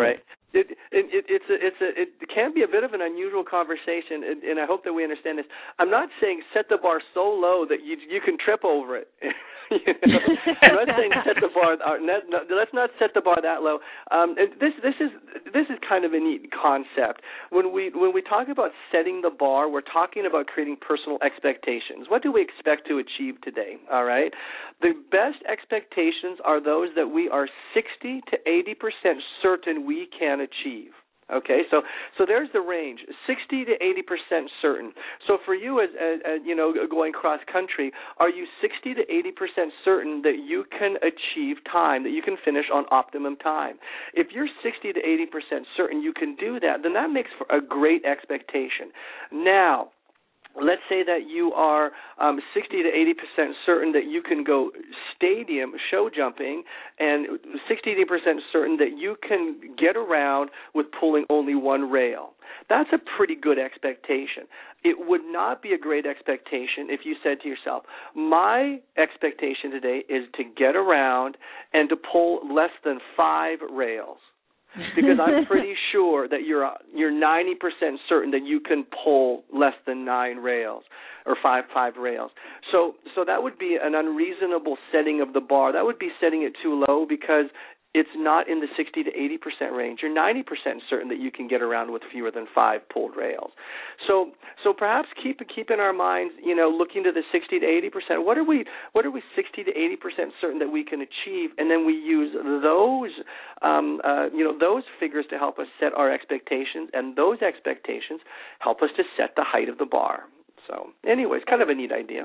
It, it, it, it's a, it's a, it can be a bit of an unusual conversation, and, and I hope that we understand this. I'm not saying set the bar so low that you you can trip over it. You know? I'm not saying set the bar. Let's not set the bar that low. Um, and this this is this is kind of a neat concept. When we when we talk about setting the bar, we're talking about creating personal expectations. What do we expect to achieve today? All right. The best expectations are those that we are sixty to eighty percent certain we can achieve. Okay, so so there's the range, sixty to eighty percent certain. So for you, as, as, as you know, going cross country, are you sixty to eighty percent certain that you can achieve time, that you can finish on optimum time? If you're sixty to eighty percent certain you can do that, then that makes for a great expectation. Now, let's say that you are um, sixty to eighty percent certain that you can go stadium show jumping, and sixty to eighty percent certain that you can get around with pulling only one rail. That's a pretty good expectation. It would not be a great expectation if you said to yourself, my expectation today is to get around and to pull less than five rails. Because I'm pretty sure that you're you're ninety percent certain that you can pull less than nine rails or five five rails. So so that would be an unreasonable setting of the bar. That would be setting it too low because it's not in the sixty to eighty percent range. You're ninety percent certain that you can get around with fewer than five pulled rails. So so perhaps keep keep in our minds, you know, looking to the sixty to eighty percent. What are we what are we sixty to eighty percent certain that we can achieve? And then we use those um, uh, you know those figures to help us set our expectations, and those expectations help us to set the height of the bar. So anyways, kind of a neat idea.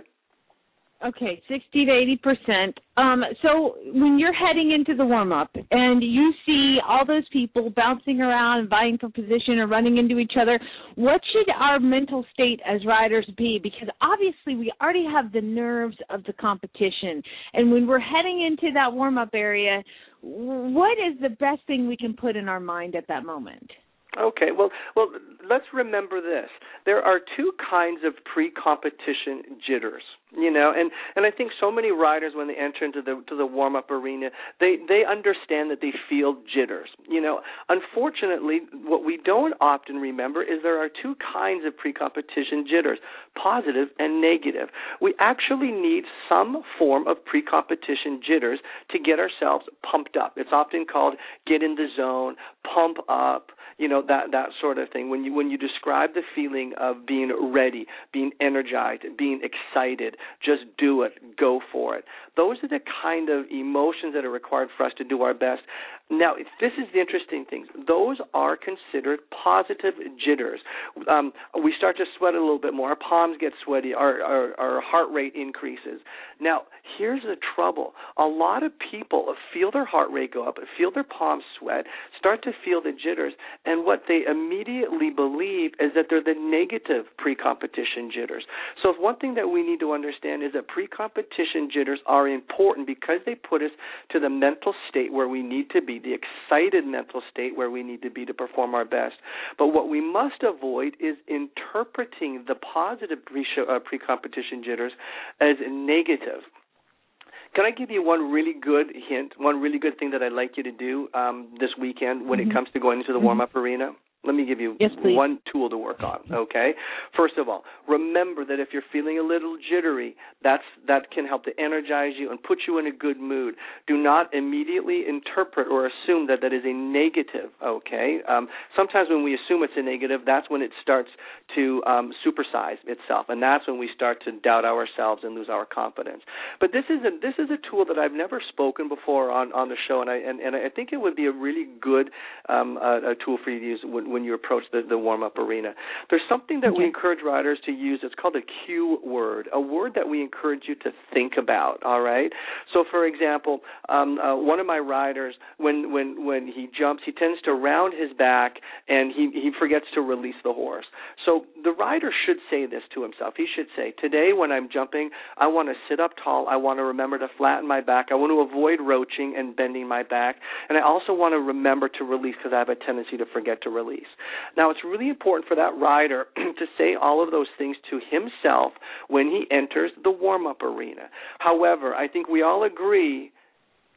Okay, sixty to eighty percent. Um, so when you're heading into the warm-up and you see all those people bouncing around and vying for position or running into each other, what should our mental state as riders be? Because obviously we already have the nerves of the competition. And when we're heading into that warm-up area, what is the best thing we can put in our mind at that moment? Okay, well, well, let's remember this. There are two kinds of pre-competition jitters, you know, and, and I think so many riders, when they enter into the to the warm-up arena, they, they understand that they feel jitters. You know, unfortunately, what we don't often remember is there are two kinds of pre-competition jitters, positive and negative. We actually need some form of pre-competition jitters to get ourselves pumped up. It's often called get in the zone, pump up, you know, that that sort of thing. When you when you describe the feeling of being ready, being energized, being excited, just do it, go for it. Those are the kind of emotions that are required for us to do our best. Now, this is the interesting thing. Those are considered positive jitters. Um, we start to sweat a little bit more. Our palms get sweaty. Our, our, our heart rate increases. Now, here's the trouble. A lot of people feel their heart rate go up, feel their palms sweat, start to feel the jitters, and what they immediately believe is that they're the negative pre-competition jitters. So if one thing that we need to understand is that pre-competition jitters are important because they put us to the mental state where we need to be, the excited mental state where we need to be to perform our best. But what we must avoid is interpreting the positive pre-show, uh, pre-competition jitters as negative. Can I give you one really good hint, one really good thing that I'd like you to do um, this weekend when mm-hmm. it comes to going into the warm-up mm-hmm. arena? Let me give you yes, one tool to work on, okay? First of all, remember that if you're feeling a little jittery, that's that can help to energize you and put you in a good mood. Do not immediately interpret or assume that that is a negative, okay? Um, sometimes when we assume it's a negative, that's when it starts to um, supersize itself, and that's when we start to doubt ourselves and lose our confidence. But this is a this is a tool that I've never spoken before on, on the show, and I and, and I think it would be a really good um, uh, a tool for you to use when when you approach the, the warm-up arena. There's something that okay. we encourage riders to use. It's called a cue word, a word that we encourage you to think about, all right? So, for example, um, uh, one of my riders, when, when, when he jumps, he tends to round his back, and he, he forgets to release the horse. So the rider should say this to himself. He should say, today when I'm jumping, I want to sit up tall. I want to remember to flatten my back. I want to avoid roaching and bending my back. And I also want to remember to release because I have a tendency to forget to release. Now, it's really important for that rider to say all of those things to himself when he enters the warm-up arena. However, I think we all agree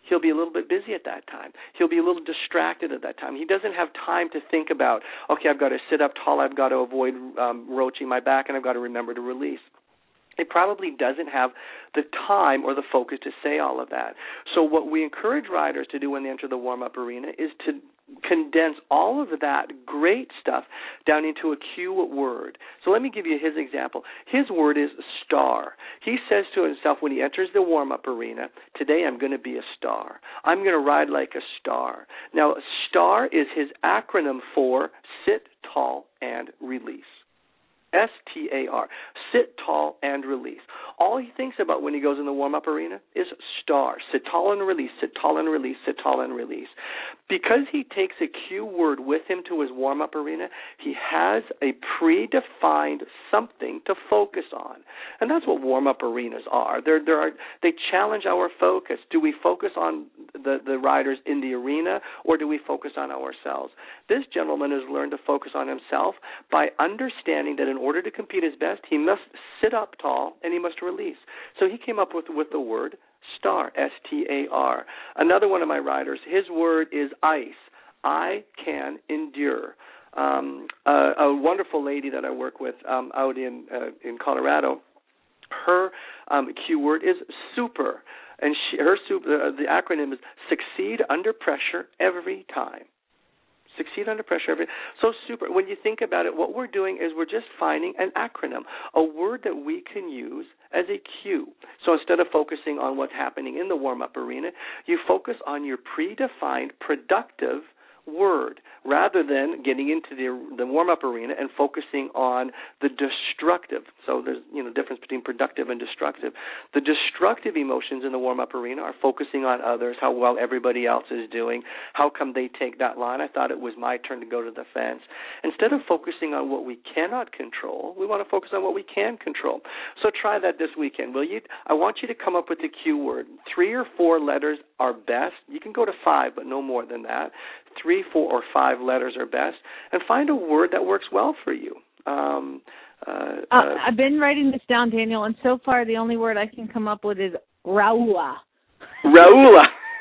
he'll be a little bit busy at that time. He'll be a little distracted at that time. He doesn't have time to think about, okay, I've got to sit up tall, I've got to avoid um, roaching my back, and I've got to remember to release. It probably doesn't have the time or the focus to say all of that. So what we encourage riders to do when they enter the warm-up arena is to condense all of that great stuff down into a cue word. So let me give you his example. His word is star. He says to himself when he enters the warm-up arena, today I'm going to be a star. I'm going to ride like a star. Now, STAR is his acronym for sit tall and release. S T A R, sit tall and release. All he thinks about when he goes in the warm-up arena is STAR, sit tall and release, sit tall and release, sit tall and release. Because he takes a cue word with him to his warm-up arena, he has a predefined something to focus on. And that's what warm-up arenas are. They're, they're, are they challenge our focus. Do we focus on the, the riders in the arena, or do we focus on ourselves? This gentleman has learned to focus on himself by understanding that in order to compete his best, he must sit up tall and he must release. So he came up with, with the word STAR, S T A R. Another one of my riders, his word is ICE, I can endure. Um, a, a wonderful lady that I work with um, out in uh, in Colorado, her um, cue word is super, and she, her super, uh, the acronym is succeed under pressure every time. Succeed under pressure. Every, so super. When you think about it, what we're doing is we're just finding an acronym, a word that we can use as a cue. So instead of focusing on what's happening in the warm-up arena, you focus on your predefined productive word rather than getting into the the warm-up arena and focusing on the destructive. So there's, you know, difference between productive and destructive. The destructive emotions in the warm-up arena are focusing on others, how well everybody else is doing, how come they take that line, I thought it was my turn to go to the fence. Instead of focusing on what we cannot control, we want to focus on what we can control. So try that this weekend, will you? I want you to come up with the cue word. Three or four letters are best. You can go to five, but no more than that. Three, four, or five letters are best, and find a word that works well for you. Um, uh, uh, uh, I've been writing this down, Daniel, and so far the only word I can come up with is Raula. Raula.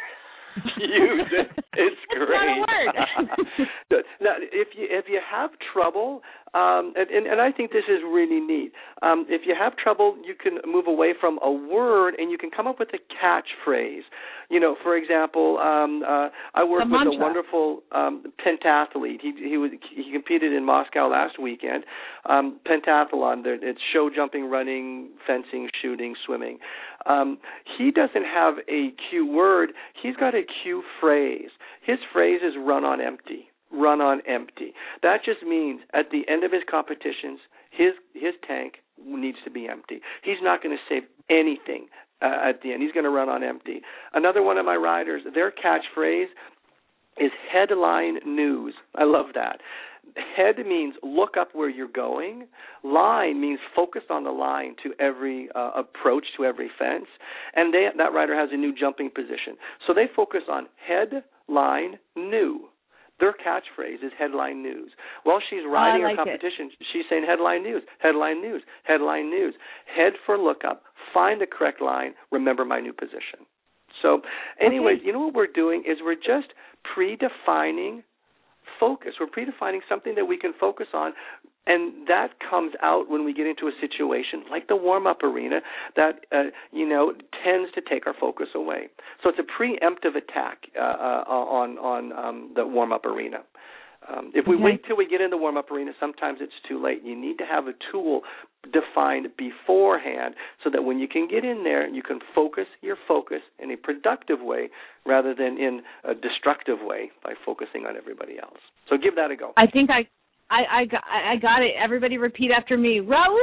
Use it. It's great. It's not a word. Now, if you if you have trouble, um, and, and and I think this is really neat. Um, if you have trouble, you can move away from a word and you can come up with a catchphrase. You know, for example, um, uh, I worked with a wonderful um, pentathlete. He he was he competed in Moscow last weekend. Um, pentathlon. It's show jumping, running, fencing, shooting, swimming. Um, he doesn't have a cue word. He's got a cue phrase. His phrase is run on empty. Run on empty. That just means at the end of his competitions, his his tank needs to be empty. He's not going to save anything uh, at the end. He's going to run on empty. Another one of my riders, their catchphrase is headline news. I love that. Head means look up where you're going. Line means focus on the line to every uh, approach, to every fence. And they, that rider has a new jumping position. So they focus on headline new. Their catchphrase is headline news. While she's riding oh, like her competition, it. she's saying headline news, headline news, headline news. Head for lookup, find the correct line, remember my new position. So anyways, okay. You know what we're doing is we're just predefining focus. We're predefining something that we can focus on, and that comes out when we get into a situation like the warm-up arena that, uh, you know, tends to take our focus away. So it's a preemptive attack uh, uh, on, on um, the warm-up arena. Um, if we okay. wait till we get in the warm-up arena, sometimes it's too late. You need to have a tool defined beforehand so that when you can get in there, you can focus your focus in a productive way rather than in a destructive way by focusing on everybody else. So give that a go. I think I I, I, got, I got it. Everybody repeat after me.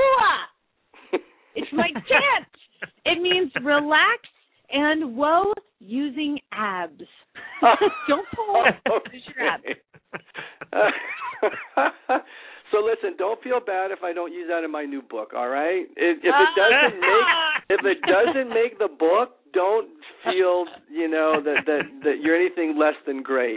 Raula! It's my chant. It means relax and whoa using abs. Don't pull up. Use your abs. So listen, don't feel bad if I don't use that in my new book, all right? If, if it doesn't make if it doesn't make the book, don't feel, you know, that, that, that you're anything less than great.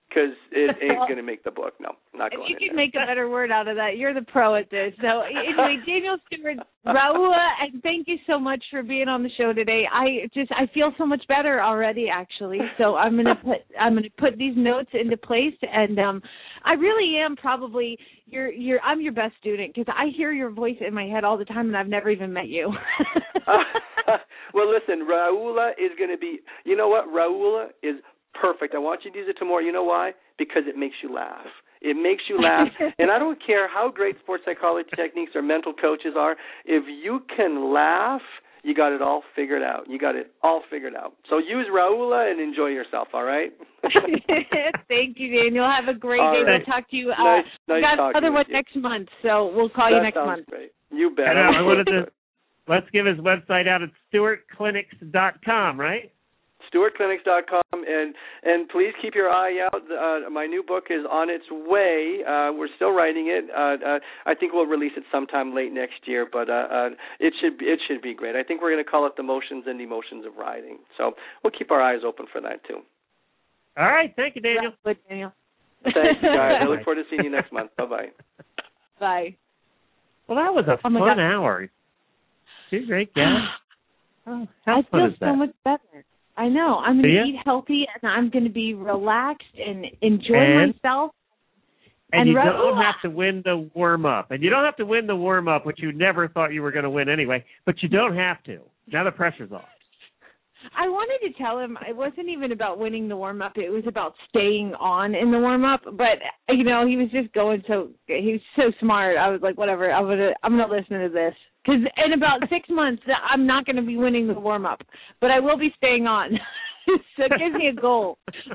because it ain't going to make the book. No, not if going you in can there. make a better word out of that, you're the pro at this. So anyway, Daniel Stewart, Raul, and thank you so much for being on the show today. I just I feel so much better already, actually. So I'm gonna put I'm gonna put these notes into place, and um, I really am probably your your I'm your best student because I hear your voice in my head all the time, and I've never even met you. uh, well, listen, Raula is going to be. You know what? Raula is perfect. I want you to use it tomorrow. You know why? Because it makes you laugh. It makes you laugh. And I don't care how great sports psychology techniques or mental coaches are. If you can laugh, you got it all figured out. You got it all figured out. So use Raula and enjoy yourself, all right? Thank you, Daniel. Have a great all day. right. We'll talk to you. Uh, nice, nice we got talking another one with you. next month, so we'll call that you next sounds month. Great. You bet. I know, I wanted to, let's give his website out at stewart clinics dot com, right? stewart clinics dot com, and and please keep your eye out. Uh, my new book is on its way. Uh, we're still writing it. Uh, uh, I think we'll release it sometime late next year, but uh, uh, it should be, it should be great. I think we're going to call it The Motions and Emotions of Riding. So we'll keep our eyes open for that too. All right, thank you, Daniel. Good, Daniel. Thanks, guys. I look forward to seeing you next month. Bye bye. Bye. Well, that was a Oh my fun God. hour. She's a great guest. Oh, how I fun feel is so that? much better. I know. I'm Do going ya? to eat healthy, and I'm going to be relaxed and enjoy And- myself. And, And you Raul- don't have to win the warm-up. And you don't have to win the warm-up, which you never thought you were going to win anyway. But you don't have to. Now the pressure's off. I wanted to tell him it wasn't even about winning the warm-up. It was about staying on in the warm-up. But, you know, he was just going so – he was so smart. I was like, whatever, I'm going to I'm gonna listen to this. Because in about six months, I'm not going to be winning the warm-up. But I will be staying on. So it gives me a goal.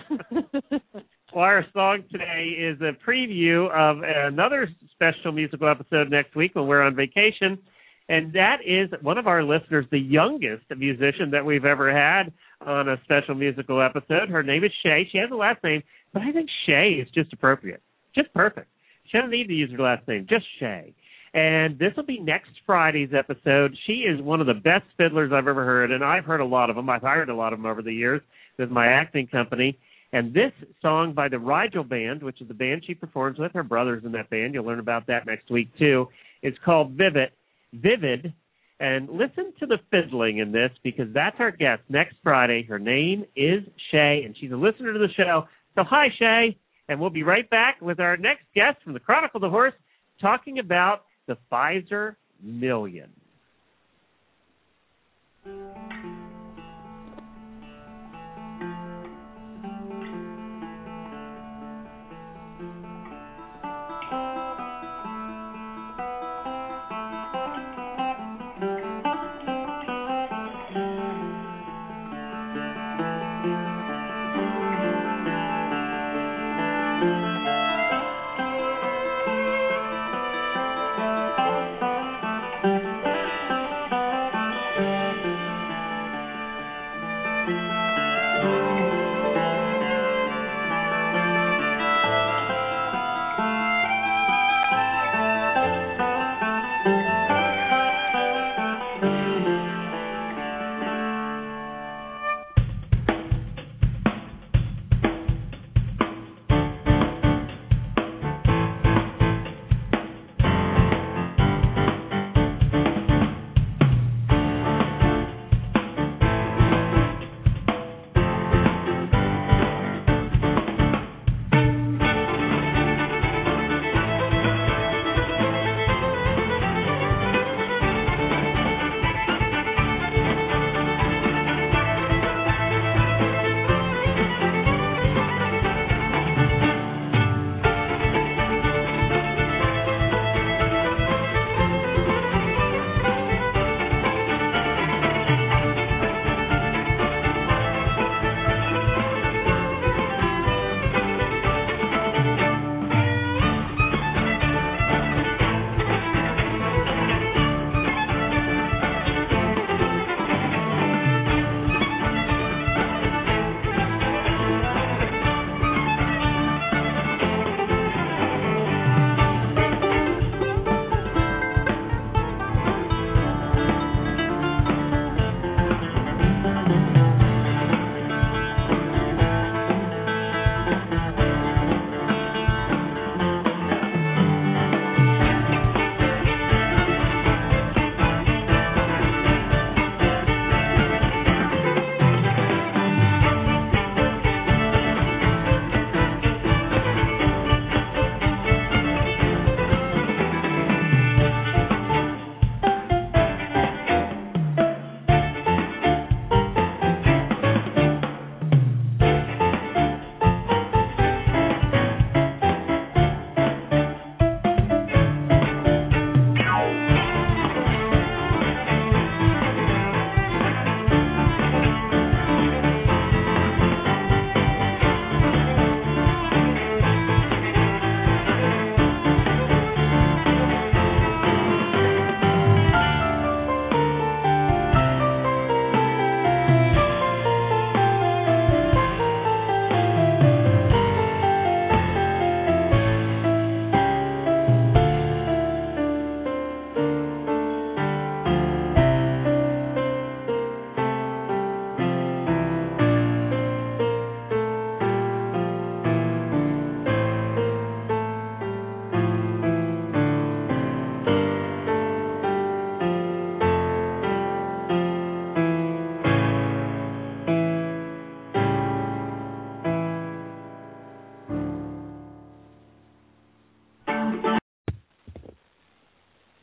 Well, our song today is a preview of another special musical episode next week when we're on vacation. And that is one of our listeners, the youngest musician that we've ever had on a special musical episode. Her name is Shay. She has a last name, but I think Shay is just appropriate. Just perfect. She doesn't need to use her last name, just Shay. And this will be next Friday's episode. She is one of the best fiddlers I've ever heard, and I've heard a lot of them. I've hired a lot of them over the years with my acting company. And this song by the Rigel Band, which is the band she performs with, her brother's in that band, you'll learn about that next week too, is called Vivid. Vivid. And listen to the fiddling in this because that's our guest next Friday. Her name is Shay, and she's a listener to the show. So hi, Shay. And we'll be right back with our next guest from the Chronicle of the Horse talking about the Pfizer Million.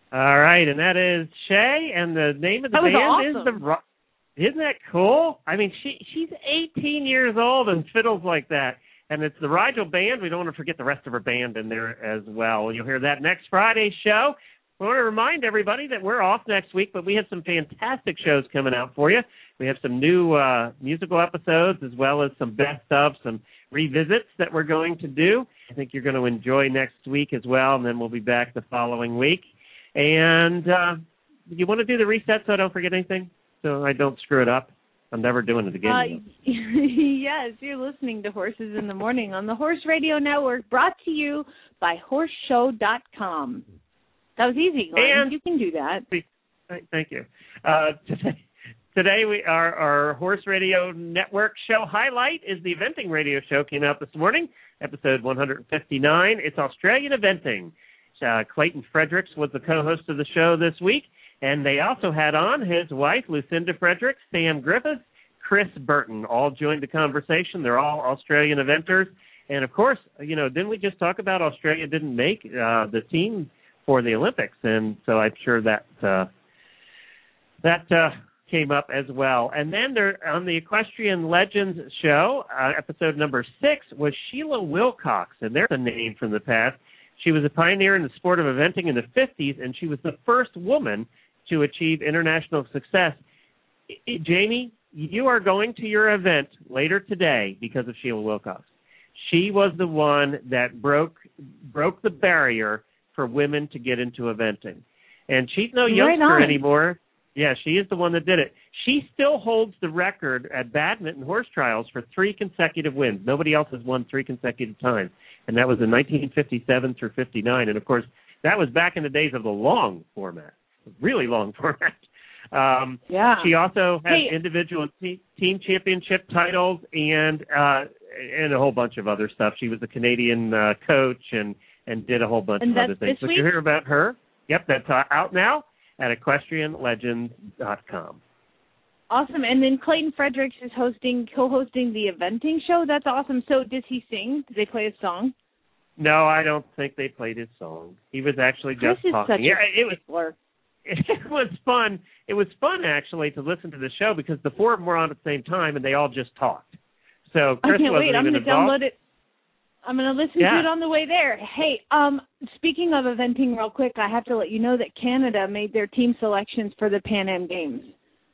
All right, and that is Shay, and the name of the that was band awesome. is the. Isn't that cool? I mean, she she's eighteen years old and fiddles like that, and it's the Rigel Band. We don't want to forget the rest of her band in there as well. You'll hear that next Friday's show. I want to remind everybody that we're off next week, but we have some fantastic shows coming out for you. We have some new uh, musical episodes as well as some best of, some revisits that we're going to do. I think you're going to enjoy next week as well, and then we'll be back the following week. And uh, you want to do the reset so I don't forget anything, so I don't screw it up? I'm never doing it again. Uh, yes, you're listening to Horses in the Morning on the Horse Radio Network, brought to you by horse show dot com. That was easy, Glenn. And you can do that. Thank you. Uh, today, today we our, our Horse Radio Network show highlight is the eventing radio show. Came out this morning, episode one fifty-nine. It's Australian eventing. Uh, Clayton Fredericks was the co-host of the show this week, and they also had on his wife, Lucinda Fredericks, Sam Griffiths, Chris Burton, all joined the conversation. They're all Australian eventers. And, of course, you know, didn't we just talk about Australia didn't make uh, the team for the Olympics? And so I'm sure that uh, that uh, came up as well. And then there, on the Equestrian Legends show, uh, episode number six, was Sheila Wilcox, and there's a name from the past. She was a pioneer in the sport of eventing in the fifties, and she was the first woman to achieve international success. I, I, Jamie, you are going to your event later today because of Sheila Wilcox. She was the one that broke broke the barrier for women to get into eventing. And she's no youngster right anymore. Yeah, she is the one that did it. She still holds the record at badminton horse trials for three consecutive wins. Nobody else has won three consecutive times. And that was in nineteen fifty-seven through fifty-nine. And, of course, that was back in the days of the long format, really long format. Um, yeah. She also has hey. individual te- team championship titles and uh, and a whole bunch of other stuff. She was a Canadian uh, coach and, and did a whole bunch and of other things. But you hear about her? Yep, that's uh, out now at equestrian legends dot com. Awesome. And then Clayton Fredericks is hosting, co-hosting the eventing show. That's awesome. So does he sing? Did they play a song? No, I don't think they played his song. He was actually Chris just is talking. Such yeah, a it was. stickler. It was fun. It was fun actually to listen to the show because the four of them were on at the same time and they all just talked. So Chris I can't wasn't wait. I'm even going to involved. download it. I'm going to listen yeah. to it on the way there. Hey, um, speaking of eventing real quick, I have to let you know that Canada made their team selections for the Pan Am Games.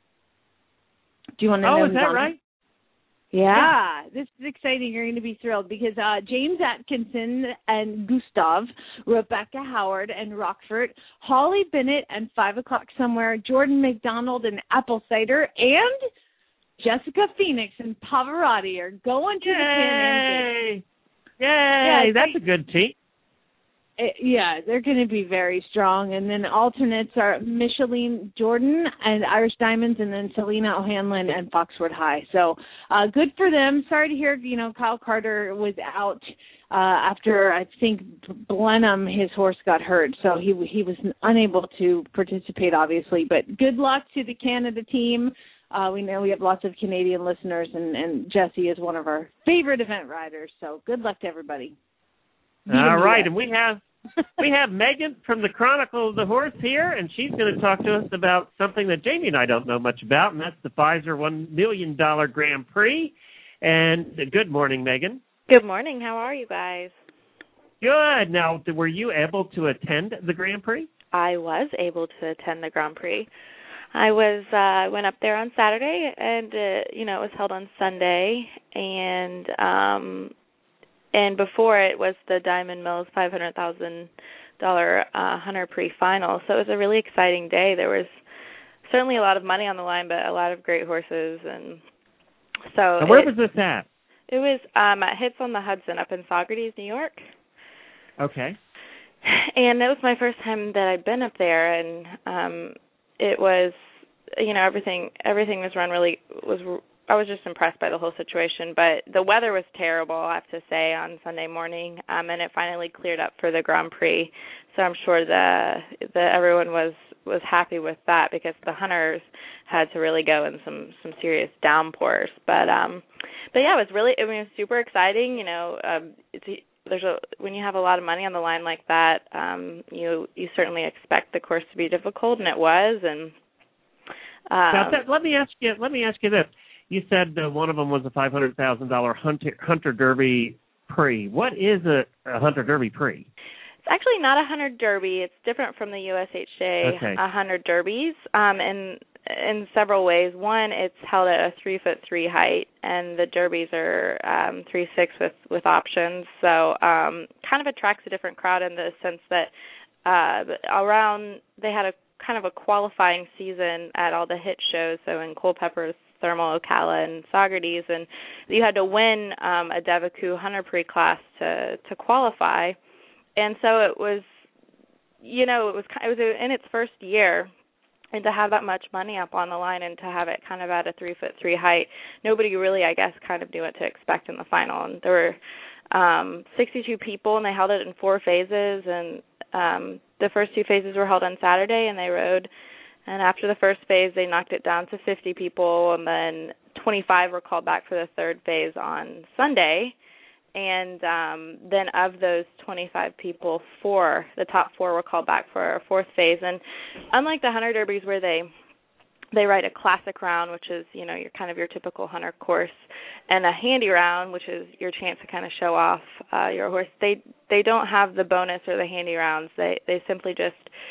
Do you want to oh, know? is that John? right? Yeah, yeah, this is exciting. You're going to be thrilled because uh, James Atkinson and Gustav, Rebecca Howard and Rockford, Holly Bennett and Five O'Clock Somewhere, Jordan McDonald and Apple Cider, and Jessica Phoenix and Pavarotti are going to Yay! the Pan Am Games. Yay! Yeah, That's they, a good team. It, yeah, they're going to be very strong. And then alternates are Micheline Jordan and Irish Diamonds, and then Selena O'Hanlon and Foxwood High. So uh, good for them. Sorry to hear, you know, Kyle Carter was out uh, after, I think, Blenheim, his horse got hurt. So he he was unable to participate, obviously. But good luck to the Canada team. Uh, we know we have lots of Canadian listeners, and, and Jesse is one of our favorite event riders. So good luck to everybody. All right, and we have we have Megan from the Chronicle of the Horse here, and she's going to talk to us about something that Jamie and I don't know much about, and that's the Pfizer one million dollars Grand Prix. And good morning, Megan. Good morning. How are you guys? Good. Now, were you able to attend the Grand Prix? I was able to attend the Grand Prix. I was uh, went up there on Saturday, and uh, you know it was held on Sunday, and um, and before it was the Diamond Mills five hundred thousand dollar uh, Hunter Prix final. So it was a really exciting day. There was certainly a lot of money on the line, but a lot of great horses, and so. And where it, was this at? It was um, at Hits on the Hudson up in Saugerties, New York. Okay. And it was my first time that I'd been up there, and um, it was, you know, everything. Everything was run really was. I was just impressed by the whole situation. But the weather was terrible, I have to say, on Sunday morning, um, and it finally cleared up for the Grand Prix. So I'm sure the the everyone was was happy with that because the hunters had to really go in some some serious downpours. But um, but yeah, it was really. I mean, it was super exciting. You know, um, it's there's a when you have a lot of money on the line like that, um, you you certainly expect the course to be difficult, and it was. And um, now, that, let me ask you. Let me ask you this. You said uh, one of them was a five hundred thousand dollar Hunter Hunter Derby Prix. What is a, a Hunter Derby Prix? It's actually not a Hunter Derby. It's different from the U S H A okay. a Hunter Derbies um, in in several ways. One, it's held at a three foot three height, and the derbies are um, three six with with options. So um, kind of attracts a different crowd in the sense that uh, around they had a kind of a qualifying season at all the hit shows. So in Culpeper's, Thermal, Ocala, and Saugerties, and you had to win um, a Devaku Hunter Prix class to to qualify. And so it was, you know, it was it was in its first year, and to have that much money up on the line and to have it kind of at a three foot three height, nobody really, I guess, kind of knew what to expect in the final. And there were um, sixty-two people, and they held it in four phases. And um, the first two phases were held on Saturday, and they rode. And after the first phase, they knocked it down to fifty people, and then twenty-five were called back for the third phase on Sunday. And um, then of those twenty-five people, four, the top four were called back for a fourth phase. And unlike the Hunter Derbies where they they ride a classic round, which is, you know, your kind of your typical hunter course, and a handy round, which is your chance to kind of show off uh, your horse, they they don't have the bonus or the handy rounds. They they simply just,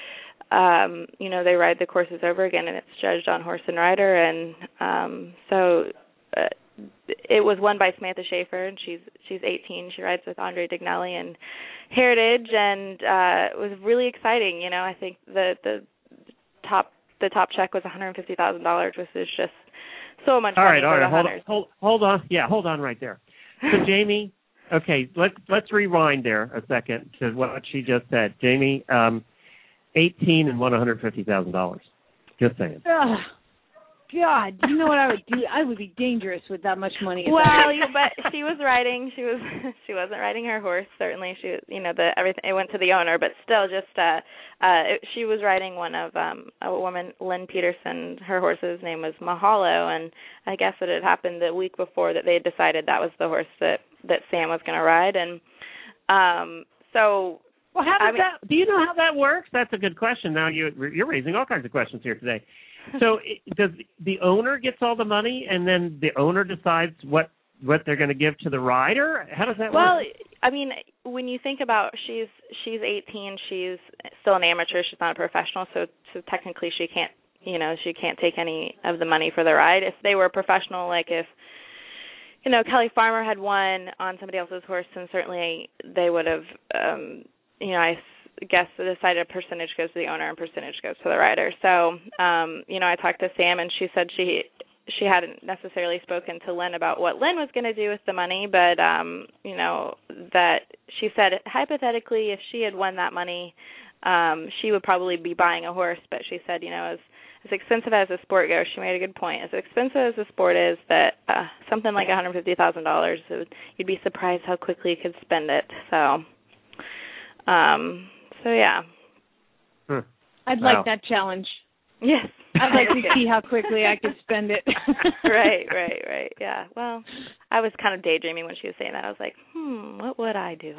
um, you know, they ride the courses over again, and it's judged on horse and rider. And um, so uh, it was won by Samantha Schaefer, and she's she's eighteen. She rides with Andre Dignelli and Heritage, and uh, it was really exciting. You know, I think the the top the top check was one hundred fifty thousand dollars, which is just so much all money right, all for right, the hold hunters. on, hold, hold on, yeah, hold on right there. So Jamie, okay, let's let's rewind there a second to what she just said. Jamie, um, eighteen and won one hundred fifty thousand dollars. Just saying. Ugh. God, you know what I would do? I would be dangerous with that much money. Well, you, but she was riding. She was. She wasn't riding her horse. Certainly, she. You know, the everything. It went to the owner, but still, just. Uh, uh, it, she was riding one of um, a woman, Lynn Peterson. Her horse's name was Mahalo, and I guess it had happened the week before that they had decided that was the horse that that Sam was going to ride, and um, so. Well, how does I mean, that? Do you know how that works? That's a good question. Now you you're raising all kinds of questions here today. So does the owner gets all the money, and then the owner decides what, what they're going to give to the rider? How does that well, work? Well, I mean, when you think about she's she's eighteen, she's still an amateur. She's not a professional, so so technically she can't you know she can't take any of the money for the ride. If they were professional, like if you know Kelly Farmer had won on somebody else's horse, then certainly they would have um, you know I. guess decided a percentage goes to the owner and percentage goes to the rider. So, um, you know, I talked to Sam, and she said she she hadn't necessarily spoken to Lynn about what Lynn was going to do with the money, but, um, you know, that she said hypothetically if she had won that money, um, she would probably be buying a horse. But she said, you know, as, as expensive as the sport goes, she made a good point. As expensive as the sport is, that uh, something like one hundred fifty thousand dollars, you'd be surprised how quickly you could spend it. So, um So, yeah. Hmm. I'd wow. like that challenge. Yes. I'd like to see how quickly I could spend it. Right, right, right. Yeah. Well, I was kind of daydreaming when she was saying that. I was like, hmm, what would I do?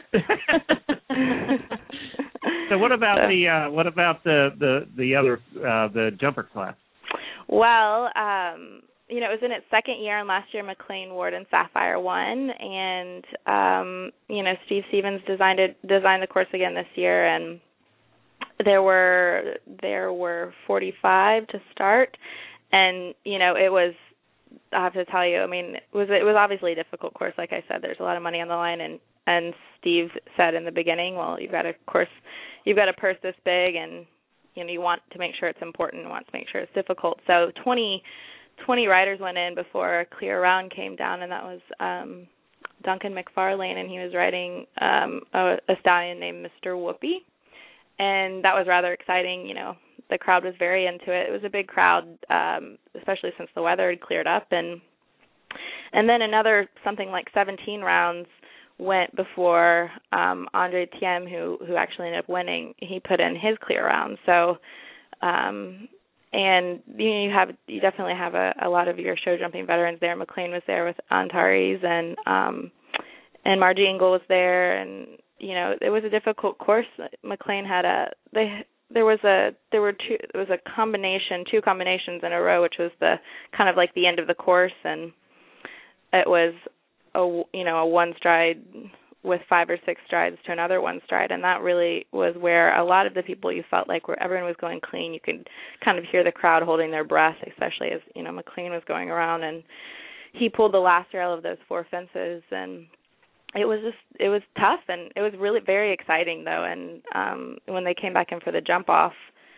So what about so, the uh, what about the the the other uh, the jumper class? Well, um, you know, it was in its second year, and last year McLean Ward and Sapphire won, and um, you know, Steve Stevens designed it, designed the course again this year, and there were there were forty-five to start, and you know, it was. I have to tell you, I mean, it was it was obviously a difficult course. Like I said, there's a lot of money on the line, and and Steve said in the beginning, well, you've got a course, you've got a purse this big, and you know, you want to make sure it's important, you want to make sure it's difficult. So twenty. twenty riders went in before a clear round came down, and that was um, Duncan McFarlane, and he was riding um, a, a stallion named Mister Whoopi, and that was rather exciting. You know, the crowd was very into it. It was a big crowd, um, especially since the weather had cleared up, and and then another something like seventeen rounds went before um, Andre Thiem, who who actually ended up winning. He put in his clear round, so. Um, And you know, you have you definitely have a, a lot of your show jumping veterans there. McLean was there with Antares, and um, and Margie Engel was there, and you know, it was a difficult course. McLean had a they there was a there were two there was a combination two combinations in a row, which was the kind of like the end of the course, and it was a you know a one stride with five or six strides to another one stride, and that really was where a lot of the people, you felt like, where everyone was going clean. You could kind of hear the crowd holding their breath, especially as, you know, McLean was going around, and he pulled the last rail of those four fences, and it was just, it was tough, and it was really very exciting, though, and um, when they came back in for the jump off,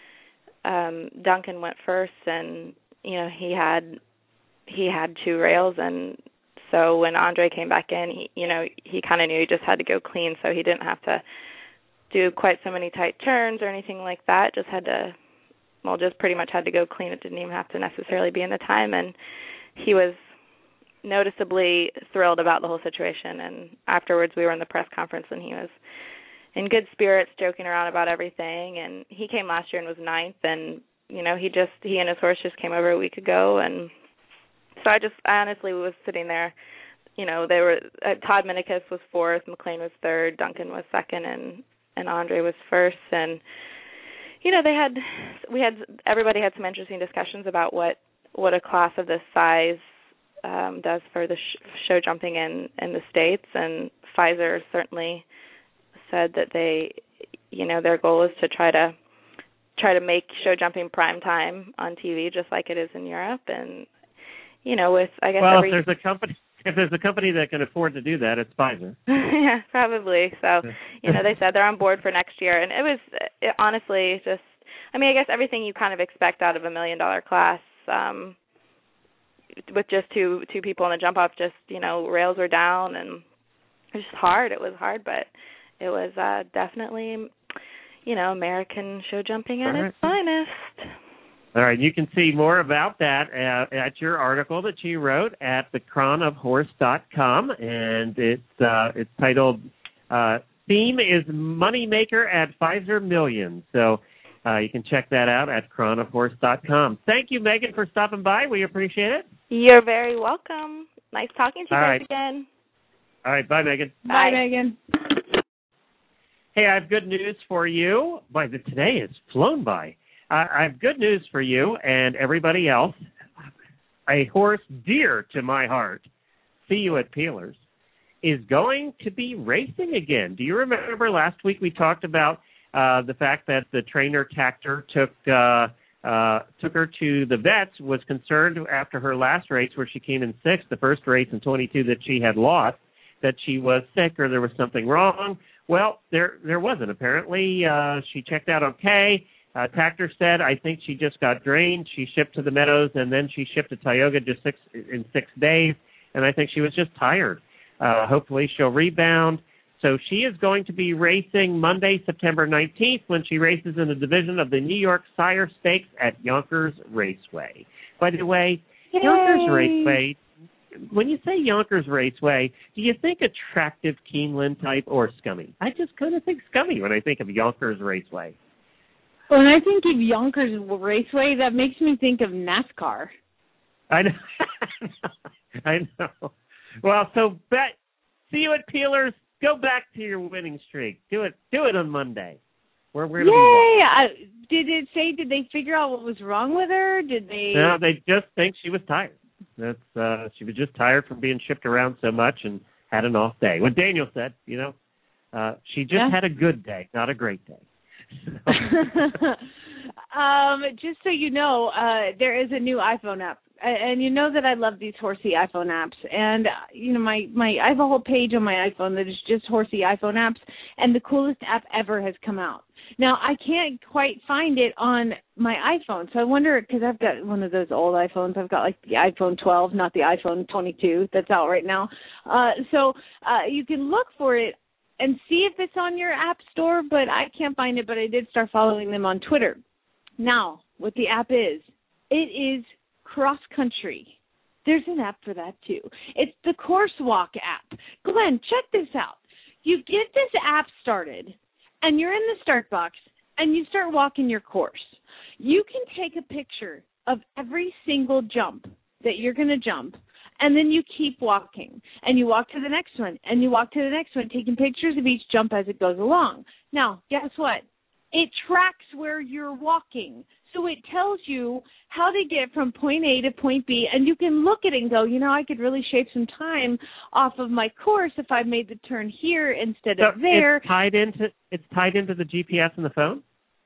um, Duncan went first, and, you know, he had, he had two rails, and so when Andre came back in, he, you know, he kind of knew he just had to go clean, so he didn't have to do quite so many tight turns or anything like that. Just had to, well, just pretty much had to go clean. It didn't even have to necessarily be in the time, and he was noticeably thrilled about the whole situation. And afterwards, we were in the press conference, and he was in good spirits, joking around about everything. And he came last year and was ninth, and you know, he just he and his horse just came over a week ago, and so I just, I honestly was sitting there, you know, they were, uh, Todd Minikis was fourth, McLean was third, Duncan was second, and, and Andre was first. And, you know, they had, we had, everybody had some interesting discussions about what, what a class of this size um, does for the sh- show jumping in, in the States. And Pfizer certainly said that they, you know, their goal is to try to, try to make show jumping prime time on T V, just like it is in Europe. And, you know, with, I guess, well, every... if there's a company, if there's a company that can afford to do that, it's Pfizer. Yeah, probably. So, you know, they said they're on board for next year, and it was it, honestly just, I mean, I guess everything you kind of expect out of a million dollar class, um, with just two two people in the jump off. Just, you know, rails were down, and it was just hard. It was hard, but it was uh, definitely, you know, American show jumping at its finest. All right, you can see more about that at, at your article that you wrote at the cron of horse dot com, and it's uh, it's titled uh, "Theme is Moneymaker at Pfizer Millions." So uh, you can check that out at cron of horse dot com. Thank you, Megan, for stopping by. We appreciate it. You're very welcome. Nice talking to you All guys right. again. All right, bye, Megan. Bye, Bye Megan. Hey, I have good news for you. Boy, the today has flown by. I have good news for you and everybody else. A horse dear to my heart, See You at Peelers, is going to be racing again. Do you remember last week we talked about uh, the fact that the trainer Tactor took uh, uh, took her to the vets, was concerned after her last race where she came in sixth, the first race in twenty-two that she had lost, that she was sick or there was something wrong. Well, there there wasn't. Apparently, uh, she checked out okay. Uh, Tactor said, I think she just got drained. She shipped to the Meadows, and then she shipped to Tioga just six in six days, and I think she was just tired. Uh, hopefully she'll rebound. So she is going to be racing Monday, September nineteenth, when she races in the division of the New York Sire Stakes at Yonkers Raceway. By the way, Yay. Yonkers Raceway, when you say Yonkers Raceway, do you think attractive Keeneland type or scummy? I just kind of think scummy when I think of Yonkers Raceway. When I think of Yonkers Raceway, that makes me think of NASCAR. I know. I know. Well, so bet, See You at Peelers. Go back to your winning streak. Do it. Do it on Monday. We're, we're gonna Yay! be I, did it say? Did they figure out what was wrong with her? Did they? No, they just think she was tired. That's uh, she was just tired from being shipped around so much and had an off day. What Daniel said, you know, uh, she just Yeah. had a good day, not a great day. um, just so you know, uh, there is a new iPhone app, and you know that I love these horsey iPhone apps. And uh, you know, my my I have a whole page on my iPhone that is just horsey iPhone apps, and the coolest app ever has come out. Now I can't quite find it on my iPhone, so I wonder, because I've got one of those old iPhones. I've got like the iPhone twelve, not the iPhone twenty-two that's out right now. Uh, so uh, you can look for it and see if it's on your app store, but I can't find it. But I did start following them on Twitter. Now, what the app is, it is Cross Country. There's an app for that too. It's the Course Walk app. Glenn, check this out. You get this app started, and you're in the start box, and you start walking your course. You can take a picture of every single jump that you're going to jump, And then you keep walking, and you walk to the next one, and you walk to the next one, taking pictures of each jump as it goes along. Now, guess what? It tracks where you're walking. So it tells you how to get from point A to point B, and you can look at it and go, you know, I could really shave some time off of my course if I made the turn here instead so of there. It's tied into it's tied into the G P S in the phone?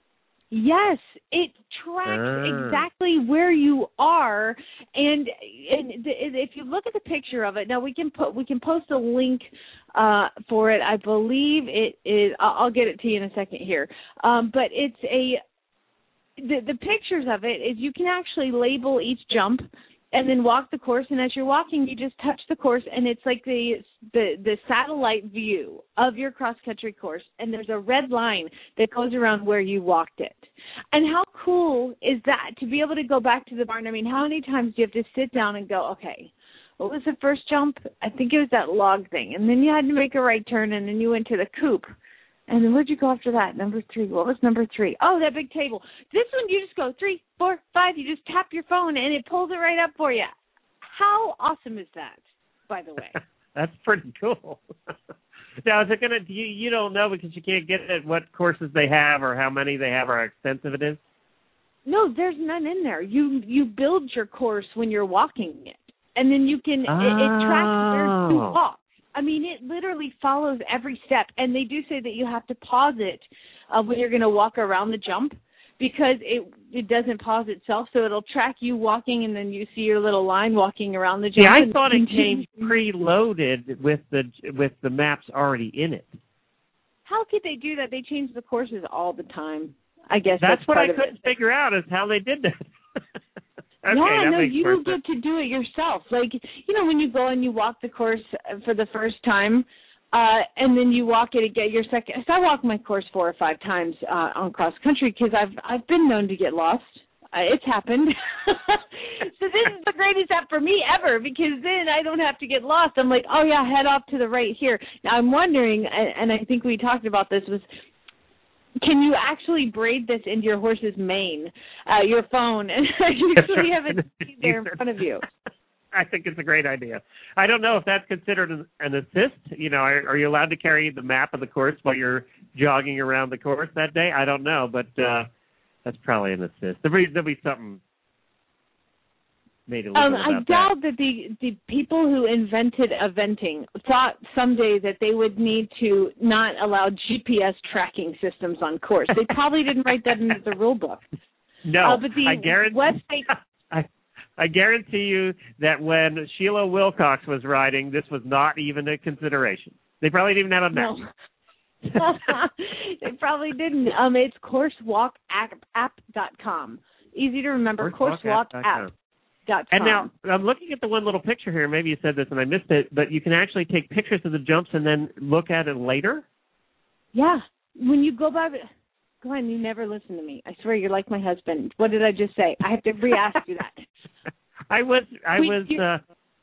Yes, it tracks ah. exactly where you are, and, and if you look at the picture of it, now we can put we can post a link uh, for it. I believe it is. I'll get it to you in a second here, um, but it's a the the pictures of it is you can actually label each jump and then walk the course, and as you're walking, you just touch the course, and it's like the the the satellite view of your cross-country course, and there's a red line that goes around where you walked it. And how cool is that, to be able to go back to the barn? I mean, how many times do you have to sit down and go, okay, what was the first jump? I think it was that log thing, and then you had to make a right turn, and then you went to the coop. And then where'd you go after that? Number three. What was number three? Oh, that big table. This one, you just go three, four, five. You just tap your phone, and it pulls it right up for you. How awesome is that, by the way? That's pretty cool. Now, is it going to, you, you don't know because you can't get at what courses they have or how many they have or how extensive it is? No, there's none in there. You you build your course when you're walking it, and then you can, oh. it, it tracks where you walk. I mean, it literally follows every step, and they do say that you have to pause it uh, when you're going to walk around the jump because it it doesn't pause itself, so it'll track you walking, and then you see your little line walking around the jump. Yeah, I thought it came preloaded with the with the maps already in it. How could they do that? They change the courses all the time. I guess that's, that's what part I of couldn't it. figure out is how they did that. Okay, yeah, no, makes you perfect. get to do it yourself. Like, you know, when you go and you walk the course for the first time, uh, and then you walk it again your second. So I walk my course four or five times uh, on cross country because I've I've been known to get lost. Uh, it's happened. So this is the greatest app for me ever because then I don't have to get lost. I'm like, oh yeah, head off to the right here. Now I'm wondering, and I think we talked about this, was can you actually braid this into your horse's mane, uh, your phone, and actually have it there in front of you? I think it's a great idea. I don't know if that's considered an, an assist. You know, are, are you allowed to carry the map of the course while you're jogging around the course that day? I don't know, but uh, that's probably an assist. There'll be, there'll be something made a little um, bit about I doubt that. that the, the people who invented eventing thought someday that they would need to not allow G P S tracking systems on course. They probably didn't write that into the rule book. No, uh, but the I guarantee. website. I, I guarantee you that when Sheila Wilcox was riding, this was not even a consideration. They probably didn't even have a map. No. They probably didn't. Um, it's course walk app dot com. Easy to remember. course walk app dot com. And now, I'm looking at the one little picture here. Maybe you said this and I missed it, but you can actually take pictures of the jumps and then look at it later? Yeah. When you go by... Glenn, you never listen to me. I swear you're like my husband. What did I just say? I have to re-ask you that. I was... I we, was... You, uh,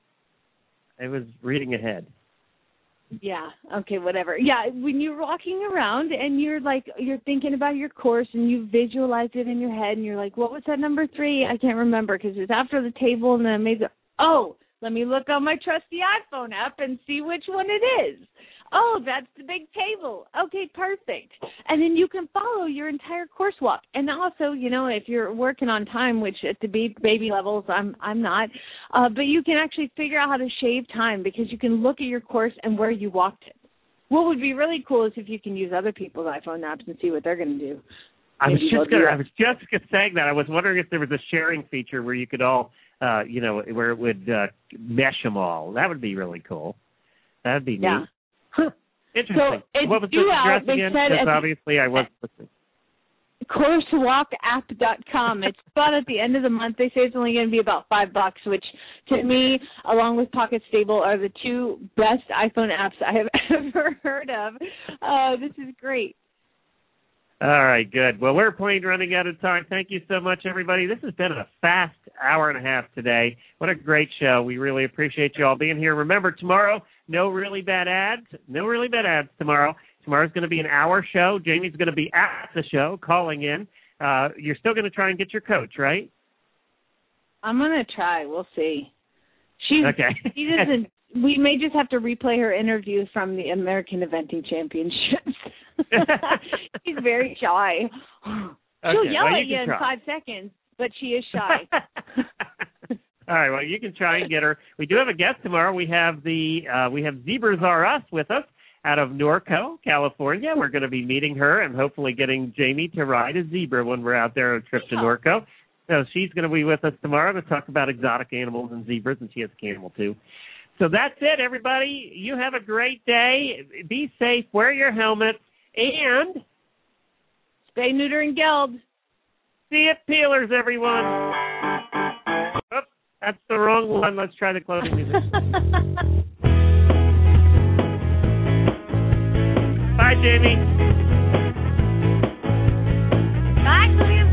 I was reading ahead. Yeah. Okay, whatever. Yeah, when you're walking around and you're like, you're thinking about your course and you visualize it in your head and you're like, what was that number three? I can't remember because it's after the table and then I made the, oh, let me look on my trusty iPhone app and see which one it is. Oh, that's the big table. Okay, perfect. And then you can follow your entire course walk. And also, you know, if you're working on time, which at the baby levels, I'm I'm not, uh, but you can actually figure out how to shave time because you can look at your course and where you walked it. What would be really cool is if you can use other people's iPhone apps and see what they're going to do. I was Maybe just gonna, that. I was just saying that. I was wondering if there was a sharing feature where you could all, uh, you know, where it would uh, mesh them all. That would be really cool. That would be neat. Yeah. Huh. Interesting. So what was due the address out, they again? said Because at- obviously I was listening. course walk app dot com. It's about at the end of the month. They say it's only going to be about five bucks, which to me, along with Pocket Stable, are the two best iPhone apps I have ever heard of. Uh, this is great. All right, good. Well, we're playing running out of time. Thank you so much, everybody. This has been a fast hour and a half today. What a great show. We really appreciate you all being here. Remember, tomorrow, no really bad ads. No really bad ads tomorrow. Tomorrow's going to be an hour show. Jamie's going to be at the show, calling in. Uh, you're still going to try and get your coach, right? I'm going to try. We'll see. She's, okay. She doesn't. We may just have to replay her interview from the American Eventing Championships. She's very shy. She'll Okay, yell well, at you you in try. five seconds, but she is shy. All right. Well, you can try and get her. We do have a guest tomorrow. We have the uh, we have Zebras R Us with us out of Norco, California. We're going to be meeting her and hopefully getting Jamie to ride a zebra when we're out there on a trip to Norco. So she's going to be with us tomorrow to talk about exotic animals and zebras, and she has a camel too. So that's it, everybody. You have a great day. Be safe. Wear your helmet. And spay, neuter, and geld. See it, peelers, everyone. Oops, that's the wrong one. Let's try the closing music. Bye, Jamie. Bye, William.